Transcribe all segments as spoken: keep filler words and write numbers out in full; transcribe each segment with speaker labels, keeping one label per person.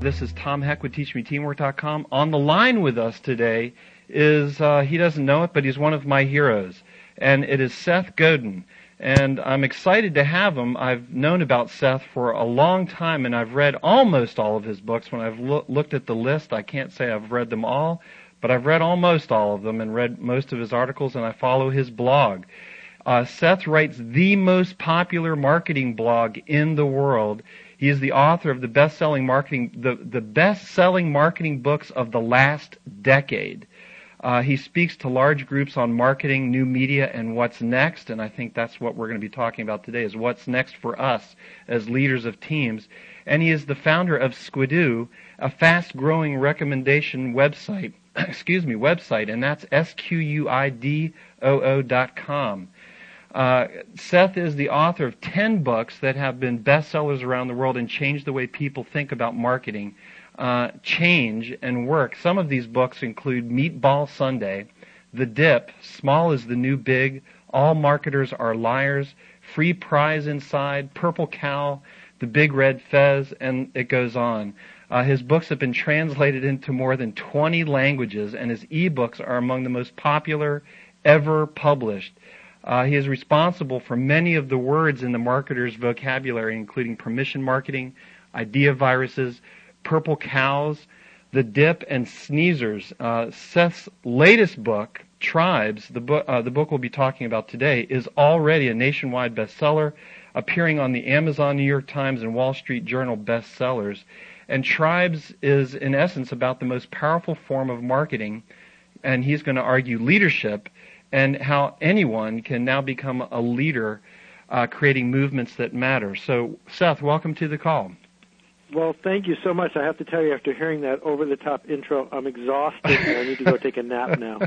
Speaker 1: This is Tom Heck with Teach Me Teamwork dot com. On the line with us today is, uh, he doesn't know it, but he's one of my heroes, and it is Seth Godin. And I'm excited to have him. I've known about Seth for a long time, and I've read almost all of his books. When I've lo- looked at the list, I can't say I've read them all, but I've read almost all of them and read most of his articles, and I follow his blog. Uh, Seth writes the most popular marketing blog in the world. He is the author of the best-selling marketing, the, the best-selling marketing books of the last decade. Uh, he speaks to large groups on marketing, new media, and what's next, and I think that's what we're going to be talking about today, is what's next for us as leaders of teams. And he is the founder of Squidoo, a fast-growing recommendation website, excuse me, website, and that's S Q U I D O O dot com. Uh, Seth is the author of ten books that have been bestsellers around the world and changed the way people think about marketing, uh, change, and work. Some of these books include Meatball Sunday, The Dip, Small is the New Big, All Marketers Are Liars, Free Prize Inside, Purple Cow, The Big Red Fez, and it goes on. Uh, his books have been translated into more than twenty languages, and his ebooks are among the most popular ever published. Uh, he is responsible for many of the words in the marketer's vocabulary, including permission marketing, idea viruses, purple cows, the dip, and sneezers. Uh, Seth's latest book, Tribes, the book, uh, the book we'll be talking about today, is already a nationwide bestseller, appearing on the Amazon, New York Times, and Wall Street Journal bestsellers. And Tribes is, in essence, about the most powerful form of marketing, and he's going to argue leadership, and how anyone can now become a leader uh, creating movements that matter. So, Seth, welcome to the call.
Speaker 2: Well, thank you so much. I have to tell you, after hearing that over-the-top intro, I'm exhausted, and I need to go take a nap now.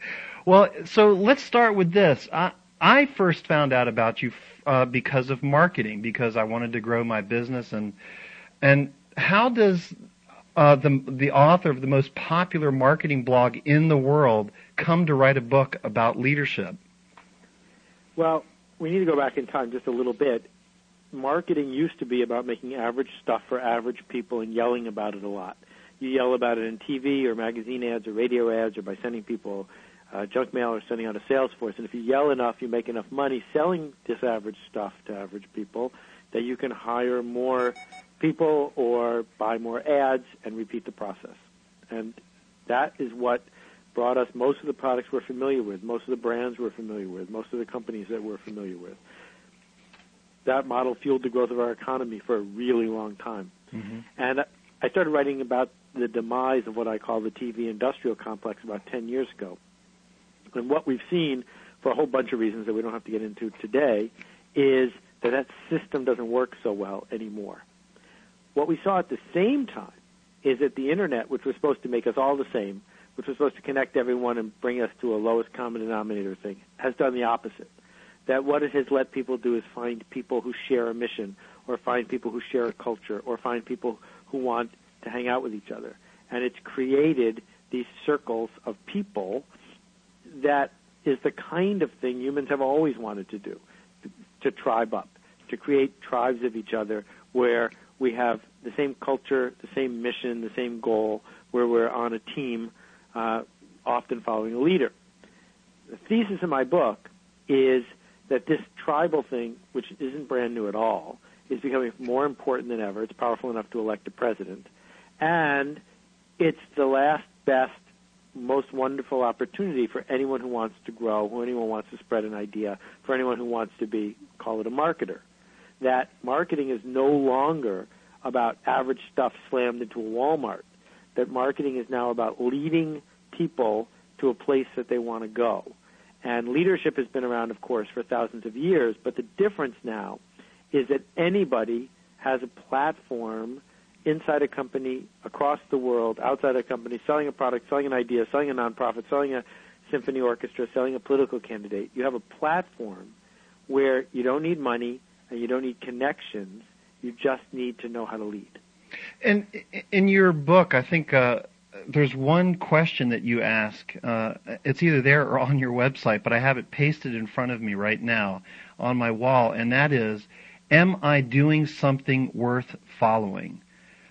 Speaker 1: Well, so let's start with this. I, I first found out about you uh, because of marketing, because I wanted to grow my business. And and how does uh, the the author of the most popular marketing blog in the world come to write a book about leadership?
Speaker 2: Well, we need to go back in time just a little bit. Marketing used to be about making average stuff for average people and yelling about it a lot. You yell about it in T V or magazine ads or radio ads or by sending people uh, junk mail or sending out a sales force. And if you yell enough, you make enough money selling this average stuff to average people that you can hire more people or buy more ads and repeat the process. And that is what brought us most of the products we're familiar with, most of the brands we're familiar with, most of the companies that we're familiar with. That model fueled the growth of our economy for a really long time. Mm-hmm. And I started writing about the demise of what I call the T V industrial complex about ten years ago. And what we've seen, for a whole bunch of reasons that we don't have to get into today, is that that system doesn't work so well anymore. What we saw at the same time is that the Internet, which was supposed to make us all the same, which was supposed to connect everyone and bring us to a lowest common denominator thing, has done the opposite. That what it has let people do is find people who share a mission, or find people who share a culture, or find people who want to hang out with each other. And it's created these circles of people that is the kind of thing humans have always wanted to do, to, to tribe up, to create tribes of each other where we have the same culture, the same mission, the same goal, where we're on a team, uh, often following a leader. The thesis in my book is that this tribal thing, which isn't brand new at all, is becoming more important than ever. It's powerful enough to elect a president. And it's the last best, most wonderful opportunity for anyone who wants to grow, who anyone wants to spread an idea, for anyone who wants to be, call it a marketer. That marketing is no longer about average stuff slammed into a Walmart. That marketing is now about leading people to a place that they want to go. And leadership has been around, of course, for thousands of years, but the difference now is that anybody has a platform inside a company, across the world, outside a company, selling a product, selling an idea, selling a nonprofit, selling a symphony orchestra, selling a political candidate. You have a platform where you don't need money and you don't need connections. You just need to know how to lead.
Speaker 1: And in your book, I think uh, there's one question that you ask. Uh, it's either there or on your website, but I have it pasted in front of me right now on my wall, and that is, am I doing something worth following?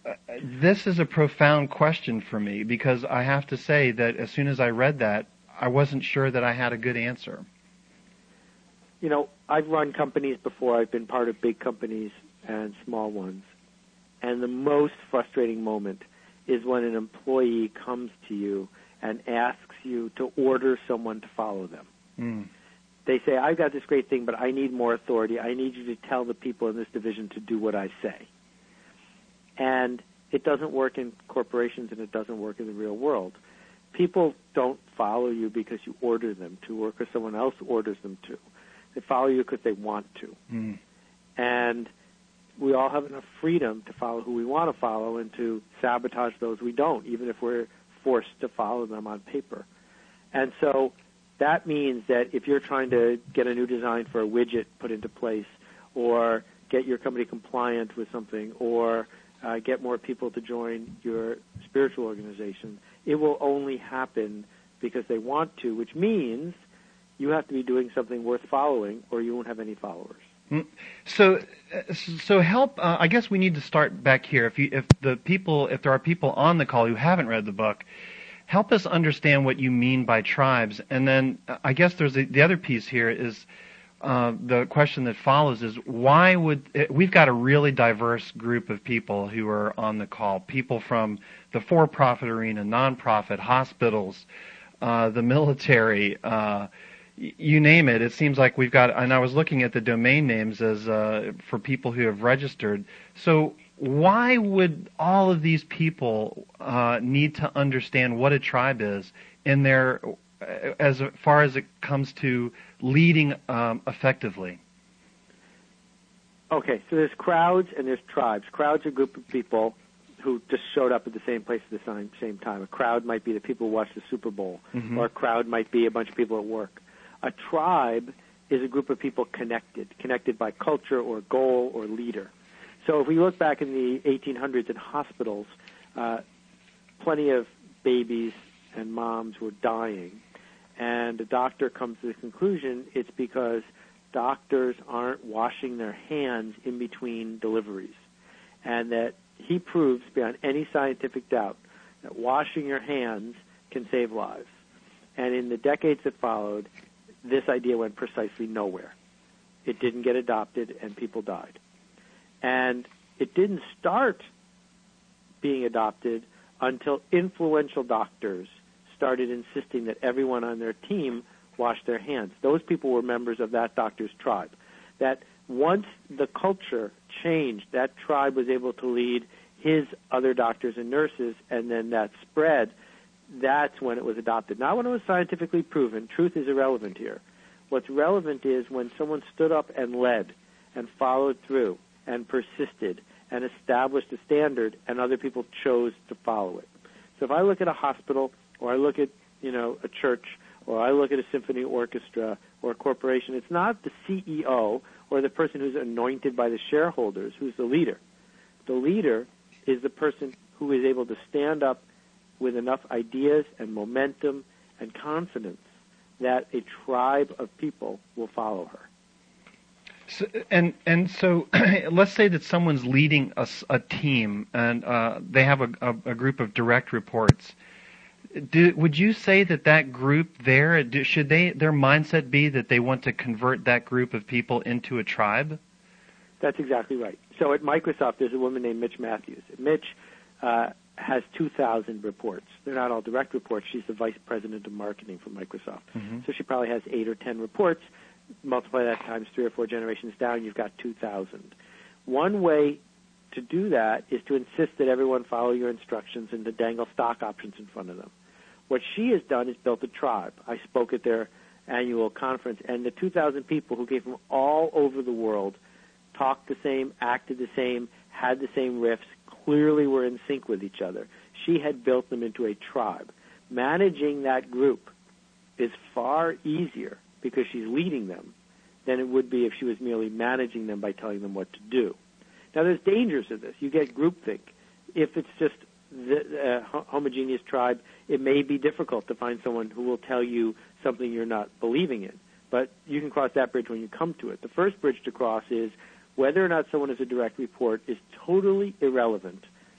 Speaker 1: uh, this is a profound question for me, because I have to say that as soon as I read that, I wasn't sure that I had a good answer.
Speaker 2: You know, I've run companies before. I've been part of big companies and small ones. And the most frustrating moment is when an employee comes to you and asks you to order someone to follow them.
Speaker 1: Mm.
Speaker 2: They say, I've got this great thing, but I need more authority. I need you to tell the people in this division to do what I say. And it doesn't work in corporations, and it doesn't work in the real world. People don't follow you because you order them to, or because someone else orders them to. They follow you because they want to.
Speaker 1: Mm.
Speaker 2: And we all have enough freedom to follow who we want to follow and to sabotage those we don't, even if we're forced to follow them on paper. And so that means that if you're trying to get a new design for a widget put into place, or get your company compliant with something, or uh, get more people to join your spiritual organization, it will only happen because they want to, which means you have to be doing something worth following, or you won't have any followers.
Speaker 1: So, so help. Uh, I guess we need to start back here. If you, if the people, if there are people on the call who haven't read the book, help us understand what you mean by tribes. And then, uh, I guess there's a, the other piece here is uh, the question that follows is why would we've got a really diverse group of people who are on the call. People from the for-profit arena, nonprofit, hospitals, uh, the military. Uh, You name it. It seems like we've got, and I was looking at the domain names as uh, for people who have registered. So why would all of these people uh, need to understand what a tribe is in their, as far as it comes to leading um, effectively?
Speaker 2: Okay, so there's crowds and there's tribes. Crowds are a group of people who just showed up at the same place at the same, same time. A crowd might be the people who watch the Super Bowl, mm-hmm. or a crowd might be a bunch of people at work. A tribe is a group of people connected, connected by culture or goal or leader. So if we look back in the eighteen hundreds in hospitals, uh, plenty of babies and moms were dying, and a doctor comes to the conclusion it's because doctors aren't washing their hands in between deliveries, and that he proves beyond any scientific doubt that washing your hands can save lives. And in the decades that followed, this idea went precisely nowhere. It didn't get adopted, and people died. And it didn't start being adopted until influential doctors started insisting that everyone on their team wash their hands. Those people were members of that doctor's tribe. That once the culture changed, that tribe was able to lead his other doctors and nurses, and then that spread. That's when it was adopted. Not when it was scientifically proven. Truth is irrelevant here. What's relevant is when someone stood up and led and followed through and persisted and established a standard, and other people chose to follow it. So if I look at a hospital, or I look at, you know, a church, or I look at a symphony orchestra or a corporation, it's not the C E O or the person who's anointed by the shareholders who's the leader. The leader is the person who is able to stand up with enough ideas and momentum and confidence that a tribe of people will follow her.
Speaker 1: So, and and so let's say that someone's leading a, a team, and uh, they have a, a, a group of direct reports. Do, would you say that that group there, do, should they their mindset be that they want to convert that group of people into a tribe?
Speaker 2: That's exactly right. So at Microsoft, there's a woman named Mitch Matthews. Mitch uh, has two thousand reports. They're not all direct reports. She's the vice president of marketing for Microsoft. Mm-hmm. So she probably has eight or ten reports. Multiply that times three or four generations down, you've got two thousand. One way to do that is to insist that everyone follow your instructions and to dangle stock options in front of them. What she has done is built a tribe. I spoke at their annual conference, and the two thousand people who came from all over the world talked the same, acted the same, had the same riffs, clearly were in sync with each other. She had built them into a tribe. Managing that group is far easier because she's leading them than it would be if she was merely managing them by telling them what to do. Now, there's dangers of this. You get groupthink. If it's just the uh, homogeneous tribe, it may be difficult to find someone who will tell you something you're not believing in. But you can cross that bridge when you come to it. The first bridge to cross is whether or not someone is a direct report is totally irrelevant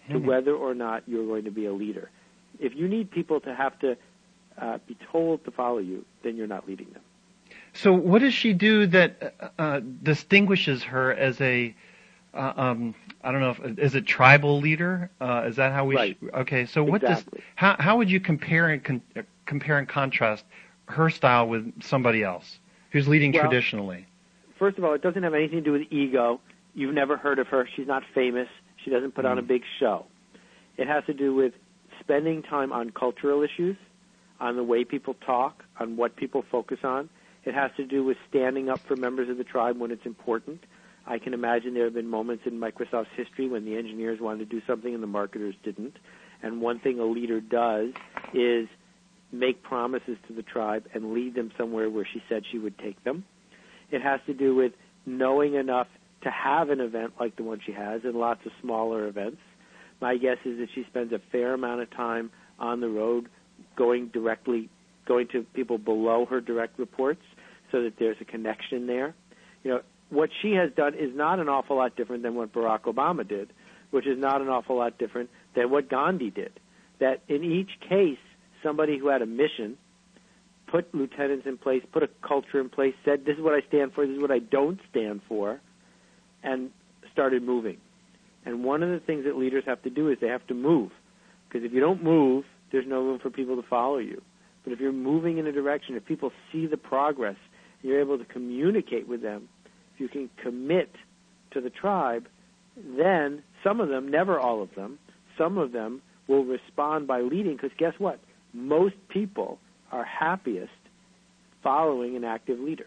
Speaker 2: to whether or not you're going to be a leader. If you need people to have to uh, be told to follow you, then you're not leading them.
Speaker 1: So what does she do that uh, distinguishes her as a, uh, um, I don't know, if, is it tribal leader? Uh, is that how we?
Speaker 2: Right.
Speaker 1: Sh- okay. So what
Speaker 2: exactly.
Speaker 1: does? How how would you compare and con- compare and contrast her style with somebody else who's leading
Speaker 2: well,
Speaker 1: traditionally?
Speaker 2: First of all, it doesn't have anything to do with ego. You've never heard of her. She's not famous. She doesn't put mm. on a big show. It has to do with spending time on cultural issues, on the way people talk, on what people focus on. It has to do with standing up for members of the tribe when it's important. I can imagine there have been moments in Microsoft's history when the engineers wanted to do something and the marketers didn't. And one thing a leader does is make promises to the tribe and lead them somewhere where she said she would take them. It has to do with knowing enough to have an event like the one she has and lots of smaller events. My guess is that she spends a fair amount of time on the road going directly, going to people below her direct reports so that there's a connection there. You know, what she has done is not an awful lot different than what Barack Obama did, which is not an awful lot different than what Gandhi did. That in each case, somebody who had a mission put lieutenants in place, put a culture in place, said, this is what I stand for, this is what I don't stand for, and started moving. And one of the things that leaders have to do is they have to move. Because if you don't move, there's no room for people to follow you. But if you're moving in a direction, if people see the progress, you're able to communicate with them, if you can commit to the tribe, then some of them, never all of them, some of them will respond by leading. Because guess what? Most people are happiest following an active leader.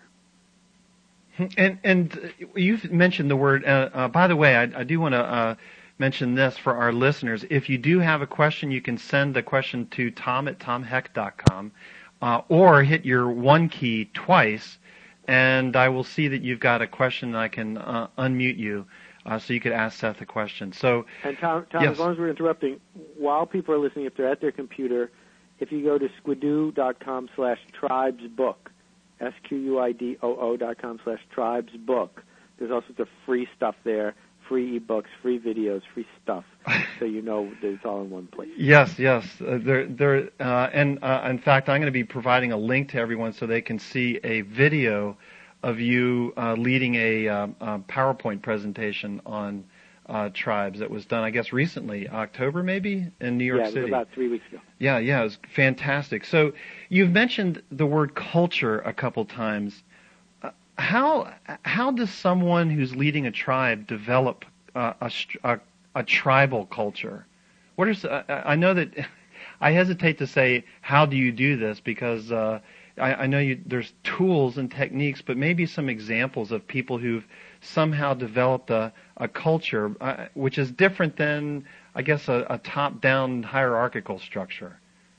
Speaker 1: And and you've mentioned the word. Uh, uh, by the way, I, I do want to uh, mention this for our listeners. If you do have a question, you can send the question to Tom at tom heck dot com, uh, or hit your one key twice, and I will see that you've got a question. And I can uh, unmute you, uh, so you could ask Seth a question. So,
Speaker 2: and Tom, Tom
Speaker 1: yes.
Speaker 2: as long as we're interrupting, while people are listening, if they're at their computer, if you go to squidoo dot com slash tribes book. S Q U I D O O dot com slash tribes book. There's all sorts of free stuff there, free ebooks, free videos, free stuff, so you know that it's all in one place.
Speaker 1: Yes, yes. Uh, there, there, uh, and uh, in fact, I'm going to be providing a link to everyone so they can see a video of you uh, leading a, uh, a PowerPoint presentation on uh, tribes that was done, I guess, recently, October maybe, in New York
Speaker 2: yeah, it was
Speaker 1: City.
Speaker 2: about three weeks ago.
Speaker 1: Yeah, yeah, it was fantastic. So you've mentioned the word culture a couple times. Uh, how how does someone who's leading a tribe develop uh, a, a a tribal culture? What is uh, I know that I hesitate to say how do you do this because uh, I, I know you, there's tools and techniques, but maybe some examples of people who've somehow developed a, a culture uh, which is different than, I guess, a, a top-down hierarchical structure.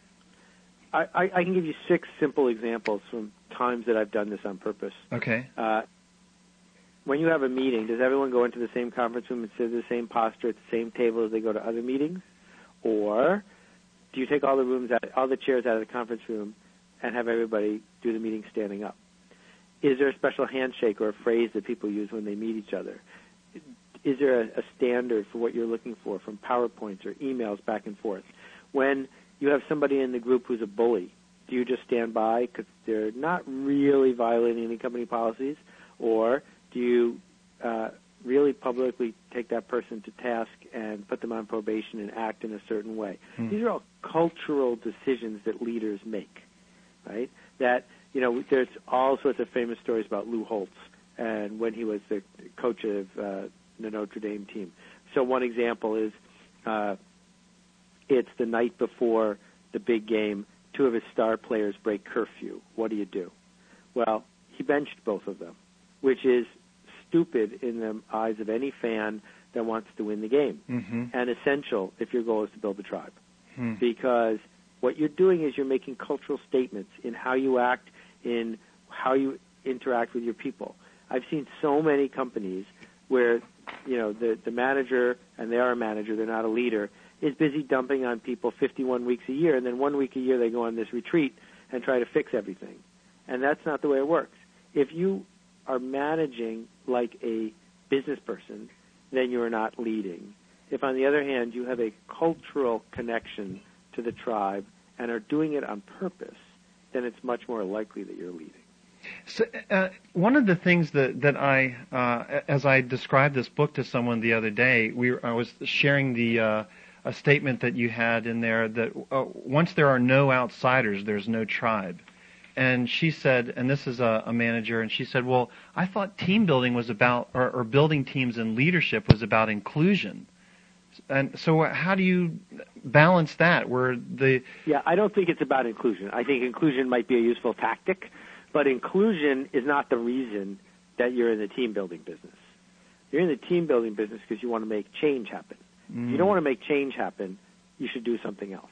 Speaker 2: I, I, I can give you six simple examples from times that I've done this on purpose.
Speaker 1: Okay.
Speaker 2: Uh, when you have a meeting, does everyone go into the same conference room and sit in the same posture at the same table as they go to other meetings? Or do you take all the rooms, out, all the chairs out of the conference room and have everybody do the meeting standing up? Is there a special handshake or a phrase that people use when they meet each other? Is there a, a standard for what you're looking for from PowerPoints or emails back and forth? When you have somebody in the group who's a bully, do you just stand by because they're not really violating any company policies? Or do you uh, really publicly take that person to task and put them on probation and act in a certain way? Hmm. These are all cultural decisions that leaders make, right? That, you know, there's all sorts of famous stories about Lou Holtz and when he was the coach of uh, the Notre Dame team. So one example is uh, it's the night before the big game. Two of his star players break curfew. What do you do? Well, he benched both of them, which is stupid in the eyes of any fan that wants to win the game, mm-hmm. and essential if your goal is to build a tribe. Hmm. Because what you're doing is you're making cultural statements in how you act, in how you interact with your people. I've seen so many companies where, you know, the, the manager, and they are a manager, they're not a leader, is busy dumping on people fifty-one weeks a year, and then one week a year they go on this retreat and try to fix everything. And that's not the way it works. If you are managing like a business person, then you are not leading. If, on the other hand, you have a cultural connection to the tribe and are doing it on purpose, then it's much more likely that you're leading.
Speaker 1: So, uh, one of the things that that I, uh, as I described this book to someone the other day, we were, I was sharing the uh, a statement that you had in there that uh, once there are no outsiders, there's no tribe. And she said, and this is a, a manager, and she said, well, I thought team building was about, or, or building teams and leadership was about inclusion. And so how do you balance that where the...
Speaker 2: Yeah, I don't think it's about inclusion. I think inclusion might be a useful tactic, but inclusion is not the reason that you're in the team building business. You're in the team building business because you want to make change happen.
Speaker 1: Mm.
Speaker 2: If you don't want to make change happen, you should do something else.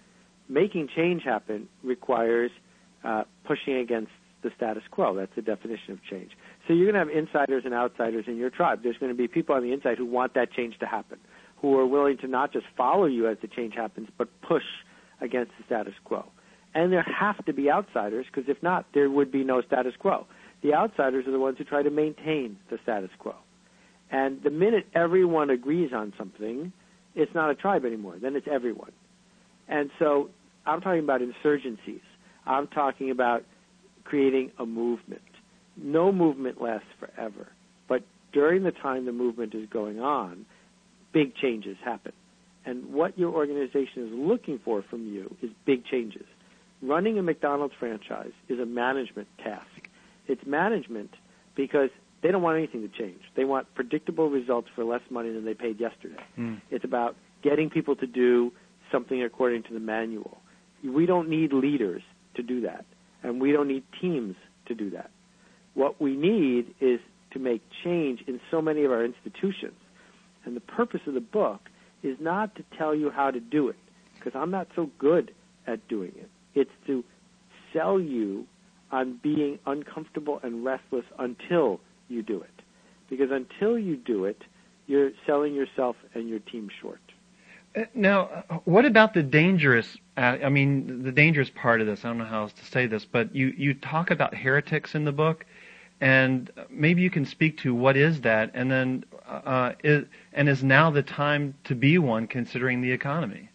Speaker 2: Making change happen requires uh, pushing against the status quo. That's the definition of change. So you're going to have insiders and outsiders in your tribe. There's going to be people on the inside who want that change to happen, who are willing to not just follow you as the change happens, but push against the status quo. And there have to be outsiders, because if not, there would be no status quo. The outsiders are the ones who try to maintain the status quo. And the minute everyone agrees on something, it's not a tribe anymore. Then it's everyone. And so I'm talking about insurgencies. I'm talking about creating a movement. No movement lasts forever. But during the time the movement is going on, big changes happen. And what your organization is looking for from you is big changes. Running a McDonald's franchise is a management task. It's management because they don't want anything to change. They want predictable results for less money than they paid yesterday. Mm. It's about getting people to do something according to the manual. We don't need leaders to do that, and we don't need teams to do that. What we need is to make change in so many of our institutions. And the purpose of the book is not to tell you how to do it, because I'm not so good at doing it. It's to sell you on being uncomfortable and restless until you do it. Because until you do it, you're selling yourself and your team short.
Speaker 1: Now, what about the dangerous, uh, I mean, the dangerous part of this? I don't know how else to say this, but you, you talk about heretics in the book, and maybe you can speak to what is that, and then uh, is, and is now the time to be one considering the economy?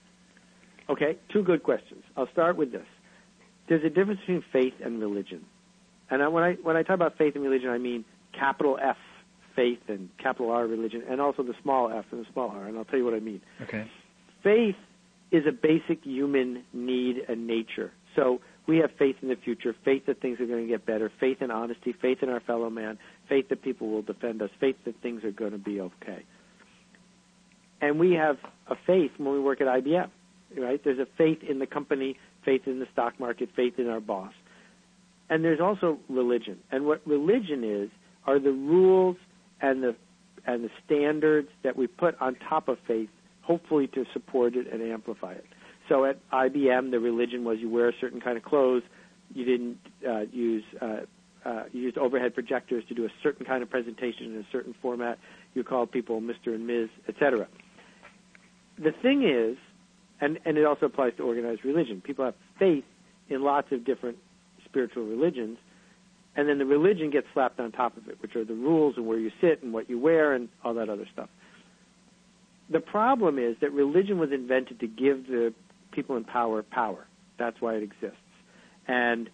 Speaker 2: Okay, two good questions. I'll start with this. There's a difference between faith and religion. And I, when I when I talk about faith and religion, I mean capital F, faith, and capital R, religion, and also the small f and the small r, and I'll tell you what I mean.
Speaker 1: Okay.
Speaker 2: Faith is a basic human need and nature. So we have faith in the future, faith that things are going to get better, faith in honesty, faith in our fellow man, faith that people will defend us, faith that things are going to be okay. And we have a faith when we work at I B M, right? There's a faith in the company, faith in the stock market, faith in our boss. And there's also religion. And what religion is are the rules and the and the standards that we put on top of faith, hopefully to support it and amplify it. So at I B M, the religion was you wear a certain kind of clothes, you didn't uh, use uh, uh, you used overhead projectors to do a certain kind of presentation in a certain format, you called people Mister and Miz, et cetera. The thing is, and, and it also applies to organized religion, people have faith in lots of different spiritual religions, and then the religion gets slapped on top of it, which are the rules and where you sit and what you wear and all that other stuff. The problem is that religion was invented to give the people in power power. That's why it exists. And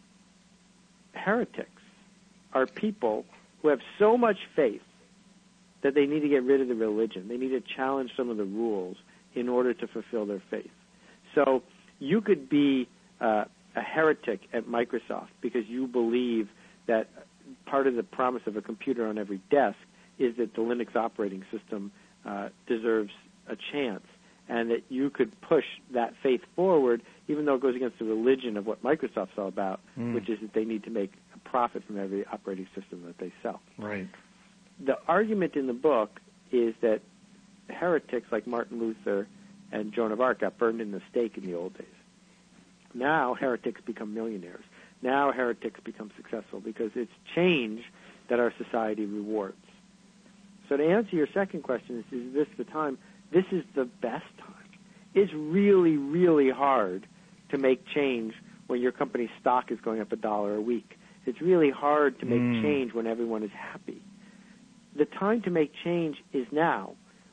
Speaker 2: heretics are people who have so much faith that they need to get rid of the religion. They need to challenge some of the rules in order to fulfill their faith. So you could be uh, a heretic at Microsoft because you believe that part of the promise of a computer on every desk is that the Linux operating system uh, deserves a chance, and that you could push that faith forward, even though it goes against the religion of what Microsoft's all about, mm. which is that they need to make a profit from every operating system that they sell.
Speaker 1: Right.
Speaker 2: The argument in the book is that heretics like Martin Luther and Joan of Arc got burned in the stake in the old days. Now heretics become millionaires. Now heretics become successful because it's change that our society rewards. So to answer your second question, is, is this the time? This is the best time. It's really, really hard to make change when your company's stock is going up a dollar a week. It's really hard to make mm. change when everyone is happy. The time to make change is now,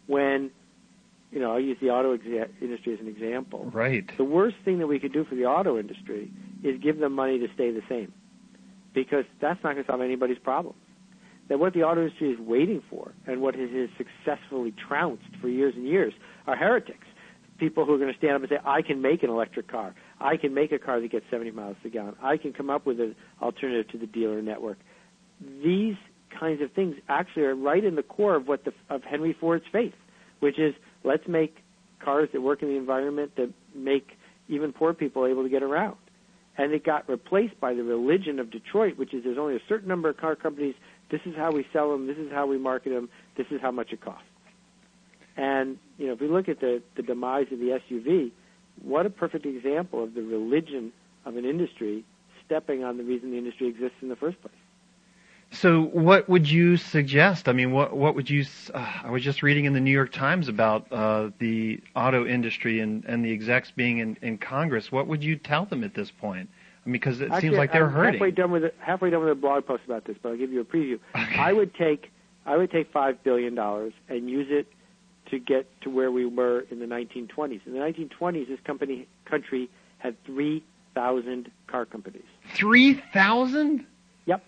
Speaker 2: when, you know, I'll use the auto exa- industry as an example.
Speaker 1: Right.
Speaker 2: The worst thing that we could do for the auto industry is give them money to stay the same, because that's not going to solve anybody's problems. That what the auto industry is waiting for, and what it has successfully trounced for years and years, are heretics. People who are going to stand up and say, I can make an electric car. I can make a car that gets seventy miles per gallon. I can come up with an alternative to the dealer network. These kinds of things actually are right in the core of what the, of Henry Ford's faith, which is, let's make cars that work in the environment, that make even poor people able to get around. And it got replaced by the religion of Detroit, which is there's only a certain number of car companies. This is how we sell them. This is how we market them. This is how much it costs. And, you know, if we look at the, the demise of the S U V, what a perfect example of the religion of an industry stepping on the reason the industry exists in the first place.
Speaker 1: So what would you suggest? I mean, what what would you, uh, I was just reading in the New York Times about uh, the auto industry and, and the execs being in, in Congress. What would you tell them at this point? I mean, because it
Speaker 2: Actually,
Speaker 1: seems like they're
Speaker 2: I'm
Speaker 1: hurting.
Speaker 2: Halfway done with a, halfway done with a blog post about this, but I'll give you a preview.
Speaker 1: Okay.
Speaker 2: I would take I would take five billion dollars and use it to get to where we were in the nineteen twenties. In the nineteen twenties, this company country had three thousand car companies.
Speaker 1: three thousand?
Speaker 2: Yep.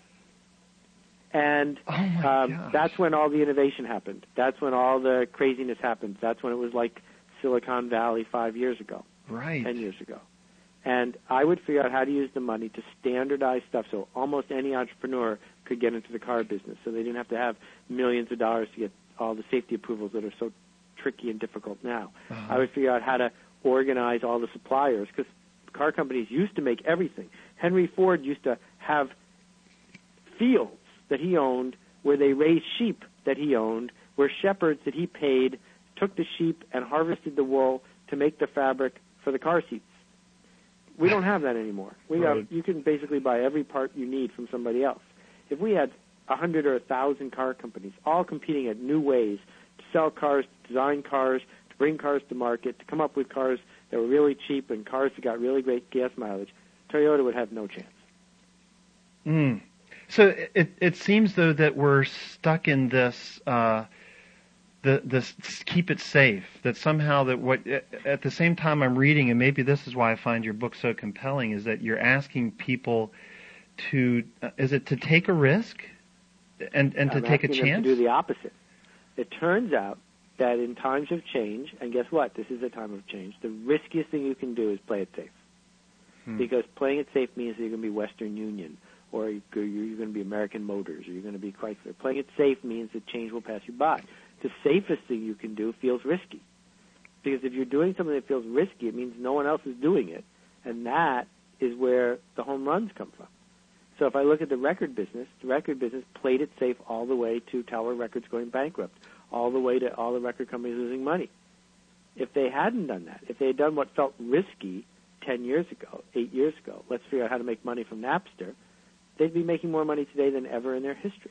Speaker 2: And
Speaker 1: oh my
Speaker 2: um,
Speaker 1: gosh.
Speaker 2: that's when all the innovation happened. That's when all the craziness happened. That's when it was like Silicon Valley five years ago,
Speaker 1: right.
Speaker 2: ten years ago. And I would figure out how to use the money to standardize stuff so almost any entrepreneur could get into the car business, so they didn't have to have millions of dollars to get all the safety approvals that are so tricky and difficult now.
Speaker 1: Uh-huh.
Speaker 2: I would figure out how to organize all the suppliers, because car companies used to make everything. Henry Ford used to have fields that he owned where they raised sheep that he owned, where shepherds that he paid took the sheep and harvested the wool to make the fabric for the car seats. We don't have that anymore. We
Speaker 1: right.
Speaker 2: have, you can basically buy every part you need from somebody else. If we had a hundred or a thousand car companies all competing at new ways to sell cars, to design cars, to bring cars to market, to come up with cars that were really cheap and cars that got really great gas mileage, Toyota would have no chance.
Speaker 1: Mm. So it it seems though that we're stuck in this uh, the this keep it safe. That somehow that what at the same time I'm reading, and maybe this is why I find your book so compelling, is that you're asking people to uh, is it to take a risk and and to
Speaker 2: I'm
Speaker 1: take a
Speaker 2: asking them
Speaker 1: chance?
Speaker 2: to do the opposite. It turns out that in times of change, and guess what? This is a time of change. The riskiest thing you can do is play it safe, hmm. because playing it safe means that you're going to be Western Union, or you're going to be American Motors, or you're going to be Chrysler. Playing it safe means that change will pass you by. The safest thing you can do feels risky, because if you're doing something that feels risky, it means no one else is doing it, and that is where the home runs come from. So if I look at the record business, the record business played it safe all the way to Tower Records going bankrupt, all the way to all the record companies losing money. If they hadn't done that, if they had done what felt risky ten years ago, eight years ago, let's figure out how to make money from Napster, they'd be making more money today than ever in their history.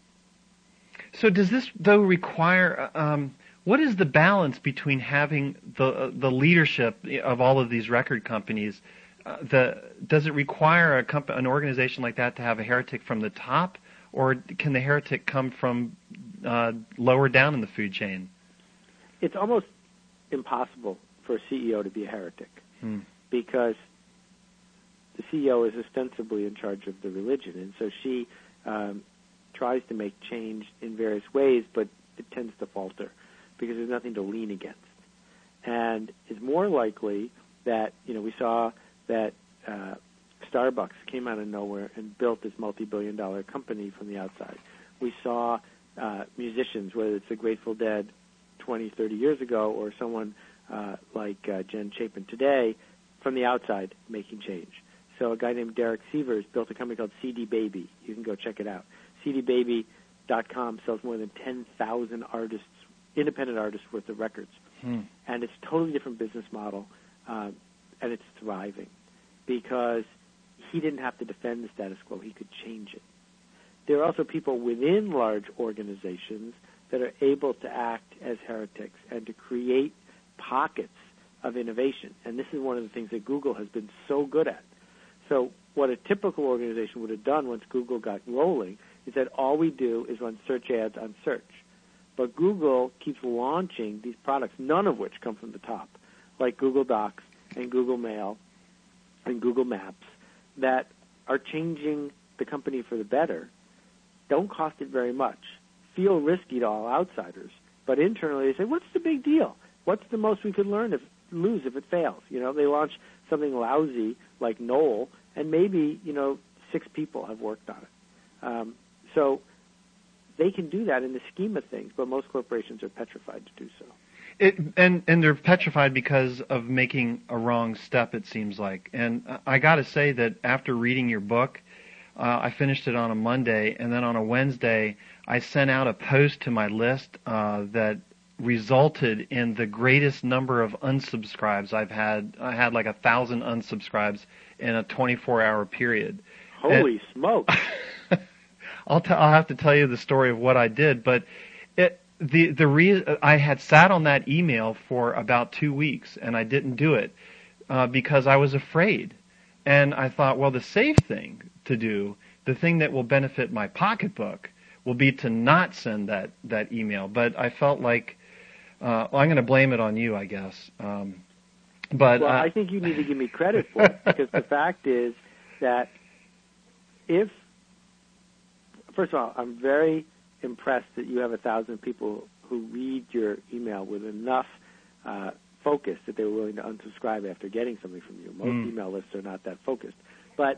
Speaker 1: So does this, though, require, um, what is the balance between having the uh, the leadership of all of these record companies? Uh, the does it require a comp- an organization like that to have a heretic from the top, or can the heretic come from uh, lower down in the food chain?
Speaker 2: It's almost impossible for a C E O to be a heretic, hmm. because the C E O is ostensibly in charge of the religion, and so she um, tries to make change in various ways, but it tends to falter because there's nothing to lean against. And it's more likely that, you know, we saw that uh, Starbucks came out of nowhere and built this multi-billion dollar company from the outside. We saw uh, musicians, whether it's the Grateful Dead twenty, thirty years ago or someone uh, like uh, Jen Chapin today, from the outside making change. So a guy named Derek Sievers built a company called C D Baby. You can go check it out. C D baby dot com sells more than ten thousand artists, independent artists worth of records. Hmm. And it's a totally different business model, uh, and it's thriving because he didn't have to defend the status quo. He could change it. There are also people within large organizations that are able to act as heretics and to create pockets of innovation. And this is one of the things that Google has been so good at. So what a typical organization would have done once Google got rolling is that all we do is run search ads on search. But Google keeps launching these products, none of which come from the top, like Google Docs and Google Mail and Google Maps, that are changing the company for the better, don't cost it very much, feel risky to all outsiders, but internally they say, what's the big deal? What's the most we could learn if lose if it fails? You know, they launch something lousy like Knoll, and maybe, you know, six people have worked on it. Um, so they can do that in the scheme of things, but most corporations are petrified to do so.
Speaker 1: It, and and they're petrified because of making a wrong step, it seems like. And I got to say that after reading your book, uh, I finished it on a Monday, and then on a Wednesday, I sent out a post to my list uh, that resulted in the greatest number of unsubscribes I've had. I had like a thousand unsubscribes in a twenty-four hour period.
Speaker 2: Holy and, smokes!
Speaker 1: I'll t- I'll have to tell you the story of what I did, but it. The the re- I had sat on that email for about two weeks, and I didn't do it uh, because I was afraid. And I thought, well, the safe thing to do, the thing that will benefit my pocketbook, will be to not send that, that email. But I felt like, uh, well, I'm going to blame it on you, I guess. Um, but
Speaker 2: well,
Speaker 1: uh,
Speaker 2: I think you need to give me credit for it, because the fact is that if, first of all, I'm very impressed that you have a thousand people who read your email with enough uh, focus that they were willing to unsubscribe after getting something from you. Most mm. email lists are not that focused. But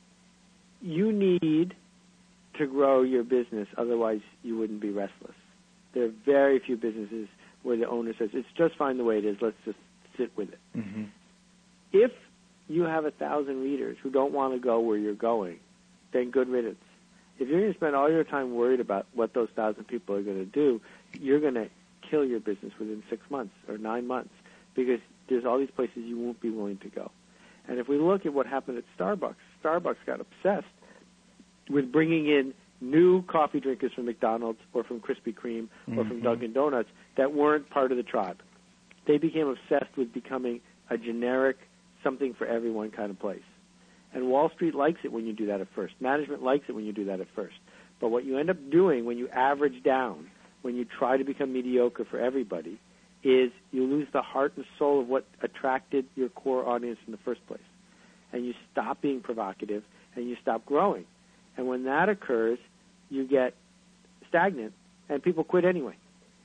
Speaker 2: you need to grow your business, otherwise you wouldn't be restless. There are very few businesses where the owner says, it's just fine the way it is, let's just sit with it.
Speaker 1: Mm-hmm.
Speaker 2: If you have a thousand readers who don't want to go where you're going, then good riddance. If you're going to spend all your time worried about what those thousand people are going to do, you're going to kill your business within six months or nine months because there's all these places you won't be willing to go. And if we look at what happened at Starbucks, Starbucks got obsessed with bringing in new coffee drinkers from McDonald's or from Krispy Kreme or mm-hmm. from Dunkin' Donuts that weren't part of the tribe. They became obsessed with becoming a generic, something for everyone kind of place. And Wall Street likes it when you do that at first. Management likes it when you do that at first. But what you end up doing when you average down, when you try to become mediocre for everybody, is you lose the heart and soul of what attracted your core audience in the first place. And you stop being provocative, and you stop growing. And when that occurs, you get stagnant, and people quit anyway.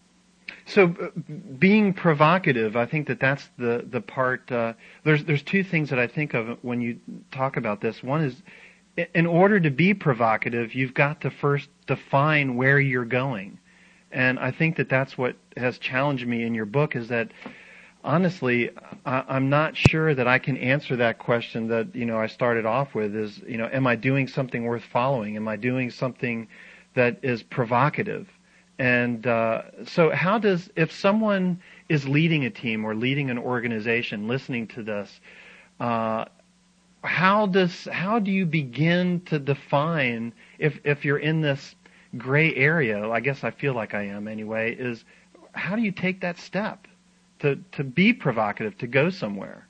Speaker 1: So uh, being provocative, I think that that's the, the part, uh, there's there's two things that I think of when you talk about this. One is, in order to be provocative, you've got to first define where you're going. And I think that that's what has challenged me in your book, is that, honestly, I, I'm not sure that I can answer that question that, you know, I started off with is, you know, am I doing something worth following? Am I doing something that is provocative? And uh, so how does, if someone is leading a team or leading an organization listening to this, uh, how does how do you begin to define, if, if you're in this gray area, I guess I feel like I am anyway, is how do you take that step to, to be provocative, to go somewhere?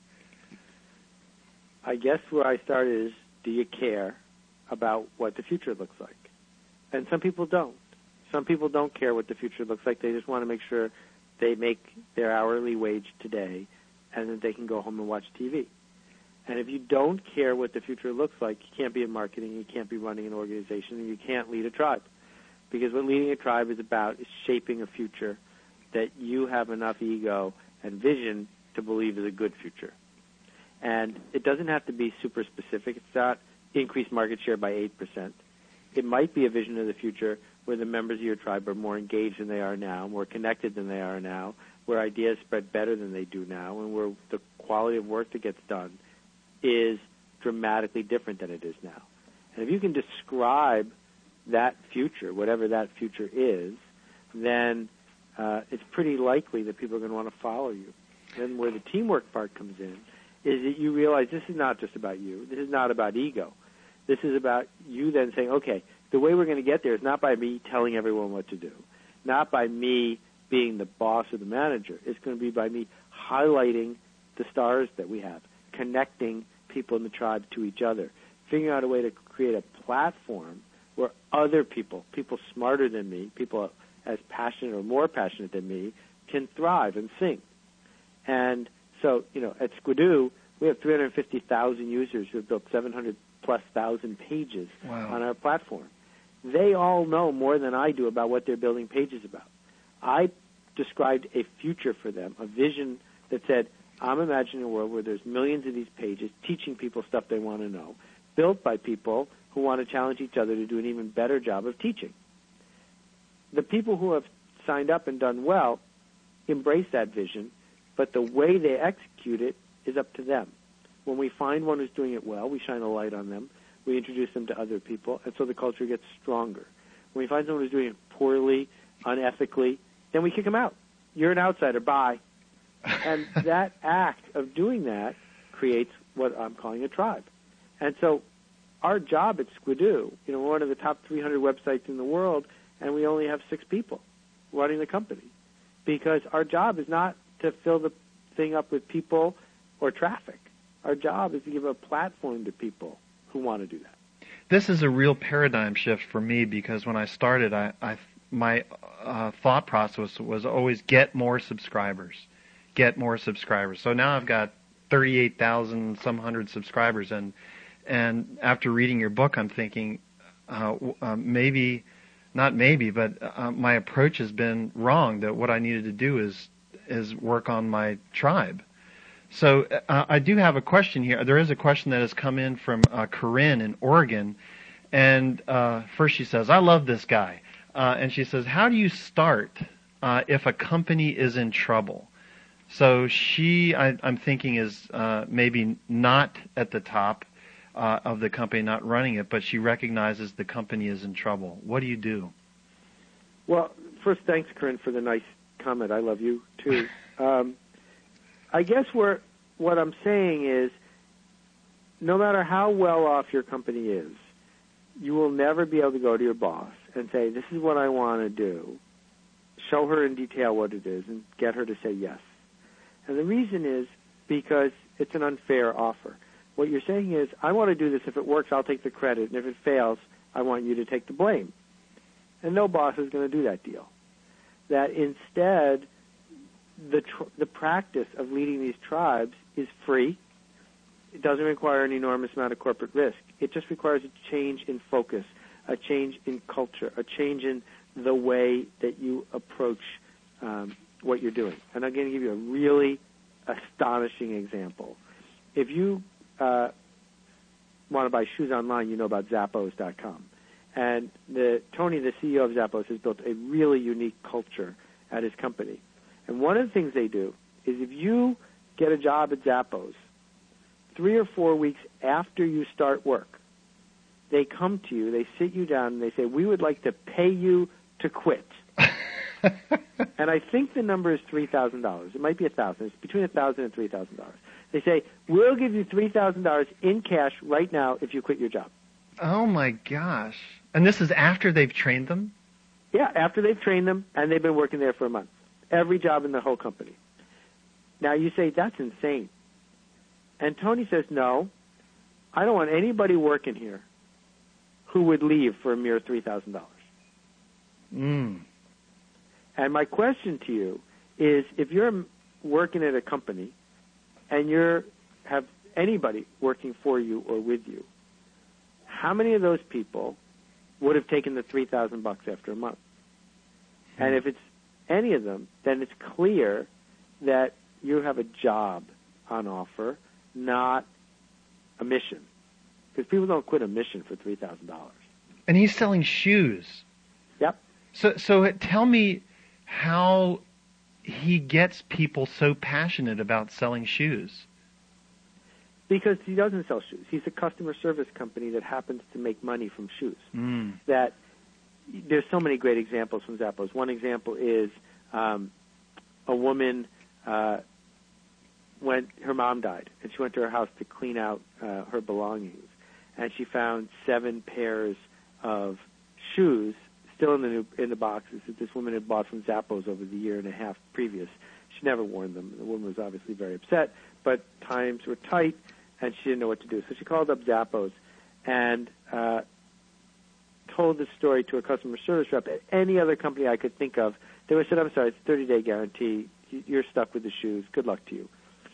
Speaker 2: I guess where I started is, do you care about what the future looks like? And some people don't. Some people don't care what the future looks like. They just want to make sure they make their hourly wage today and that they can go home and watch T V. And if you don't care what the future looks like, you can't be in marketing, you can't be running an organization, and you can't lead a tribe. Because what leading a tribe is about is shaping a future that you have enough ego and vision to believe is a good future. And it doesn't have to be super specific. It's not increase market share by eight percent. It might be a vision of the future where the members of your tribe are more engaged than they are now, more connected than they are now, where ideas spread better than they do now, and where the quality of work that gets done is dramatically different than it is now. And if you can describe that future, whatever that future is, then uh, it's pretty likely that people are going to want to follow you. Then where the teamwork part comes in is that you realize this is not just about you. This is not about ego. This is about you then saying, okay, the way we're going to get there is not by me telling everyone what to do, not by me being the boss or the manager. It's going to be by me highlighting the stars that we have, connecting people in the tribe to each other, figuring out a way to create a platform where other people, people smarter than me, people as passionate or more passionate than me can thrive and sing. And so, you know, at Squidoo, we have three hundred fifty thousand users who have built seven hundred plus thousand pages
Speaker 1: wow.
Speaker 2: on our platform. They all know more than I do about what they're building pages about. I described a future for them, a vision that said, I'm imagining a world where there's millions of these pages teaching people stuff they want to know, built by people who want to challenge each other to do an even better job of teaching. The people who have signed up and done well embrace that vision, but the way they execute it is up to them. When we find one who's doing it well, we shine a light on them. We introduce them to other people, and so the culture gets stronger. When we find someone who's doing it poorly, unethically, then we kick them out. You're an outsider, bye. And that act of doing that creates what I'm calling a tribe. And so our job at Squidoo, you know, we're one of the top three hundred websites in the world, and we only have six people running the company. Because our job is not to fill the thing up with people or traffic. Our job is to give a platform to people who want to do that.
Speaker 1: This is a real paradigm shift for me because when I started, I, I my uh, thought process was always get more subscribers, get more subscribers. So now I've got thirty-eight thousand some hundred subscribers, and and after reading your book, I'm thinking uh, uh, maybe, not maybe, but uh, my approach has been wrong. That what I needed to do is is work on my tribe. So uh, I do have a question here. There is a question that has come in from uh, Corinne in Oregon, and uh, first she says, "I love this guy," uh, and she says, "How do you start uh, if a company is in trouble?" So she, I, I'm thinking, is uh, maybe not at the top uh, of the company, not running it, but she recognizes the company is in trouble. What do you do?
Speaker 2: Well, first, thanks, Corinne, for the nice comment. I love you too. Um, I guess we're, what I'm saying is, no matter how well off your company is, you will never be able to go to your boss and say, this is what I want to do, show her in detail what it is, and get her to say yes. And the reason is because it's an unfair offer. What you're saying is, I want to do this. If it works, I'll take the credit, and if it fails, I want you to take the blame. And no boss is going to do that deal. That instead, the tr- the practice of leading these tribes is free. It doesn't require an enormous amount of corporate risk. It just requires a change in focus, a change in culture, a change in the way that you approach um, what you're doing. And I'm going to give you a really astonishing example. If you uh, want to buy shoes online, you know about Zappos dot com. And the, Tony, the C E O of Zappos, has built a really unique culture at his company. And one of the things they do is if you get a job at Zappos, three or four weeks after you start work, they come to you, they sit you down, and they say, we would like to pay you to quit. And I think the number is three thousand dollars. It might be one thousand dollars. It's between one thousand dollars and three thousand dollars. They say, we'll give you three thousand dollars in cash right now if you quit your job.
Speaker 1: Oh, my gosh. And this is after they've trained them?
Speaker 2: Yeah, after they've trained them, and they've been working there for a month. Every job in the whole company. Now, you say, that's insane. And Tony says, no, I don't want anybody working here who would leave for a mere three thousand dollars.
Speaker 1: Mm.
Speaker 2: And my question to you is, if you're working at a company and you have anybody working for you or with you, how many of those people would have taken the three thousand bucks after a month? Mm. And if it's any of them, then it's clear that you have a job on offer, not a mission. Because people don't quit a mission for three thousand dollars.
Speaker 1: And he's selling shoes.
Speaker 2: Yep.
Speaker 1: So, so tell me how he gets people so passionate about selling shoes.
Speaker 2: Because he doesn't sell shoes. He's a customer service company that happens to make money from shoes.
Speaker 1: Mm.
Speaker 2: That there's so many great examples from Zappos. One example is um, a woman uh, went. Her mom died, and she went to her house to clean out uh, her belongings, and she found seven pairs of shoes still in the new, in the boxes that this woman had bought from Zappos over the year and a half previous. She never worn them. The woman was obviously very upset, but times were tight, and she didn't know what to do. So she called up Zappos and uh, told this story to a customer service rep at any other company I could think of, they would have said, I'm sorry, it's a thirty-day guarantee. You're stuck with the shoes. Good luck to you.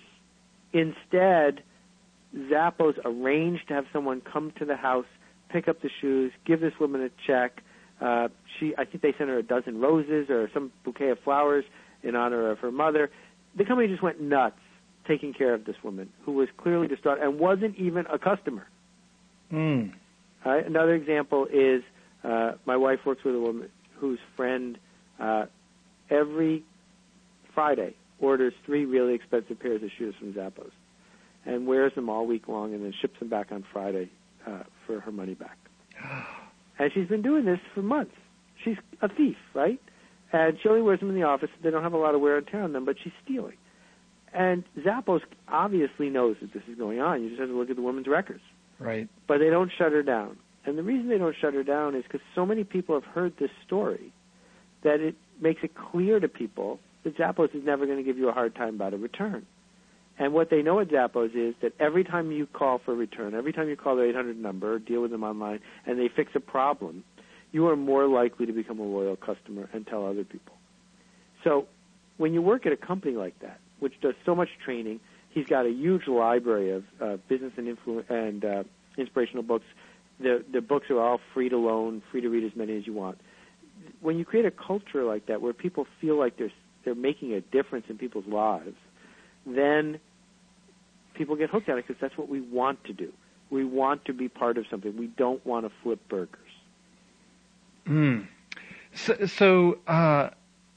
Speaker 2: Instead, Zappos arranged to have someone come to the house, pick up the shoes, give this woman a check. Uh, she, I think they sent her a dozen roses or some bouquet of flowers in honor of her mother. The company just went nuts taking care of this woman who was clearly distraught and wasn't even a customer.
Speaker 1: Mm.
Speaker 2: Uh, another example is uh, my wife works with a woman whose friend uh, every Friday orders three really expensive pairs of shoes from Zappos and wears them all week long and then ships them back on Friday uh, for her money back. And she's been doing this for months. She's a thief, right? And she only wears them in the office. They don't have a lot of wear and tear on them, but she's stealing. And Zappos obviously knows that this is going on. You just have to look at the woman's records.
Speaker 1: Right.
Speaker 2: But they don't shut her down. And the reason they don't shut her down is because so many people have heard this story that it makes it clear to people that Zappos is never going to give you a hard time about a return. And what they know at Zappos is that every time you call for a return, every time you call their eight hundred number or deal with them online and they fix a problem, you are more likely to become a loyal customer and tell other people. So when you work at a company like that, which does so much training, he's got a huge library of uh, business and influ- and uh, inspirational books. The, the books are all free to loan, free to read as many as you want. When you create a culture like that where people feel like they're, they're making a difference in people's lives, then people get hooked on it because that's what we want to do. We want to be part of something. We don't want to flip burgers.
Speaker 1: Mm. So, so uh,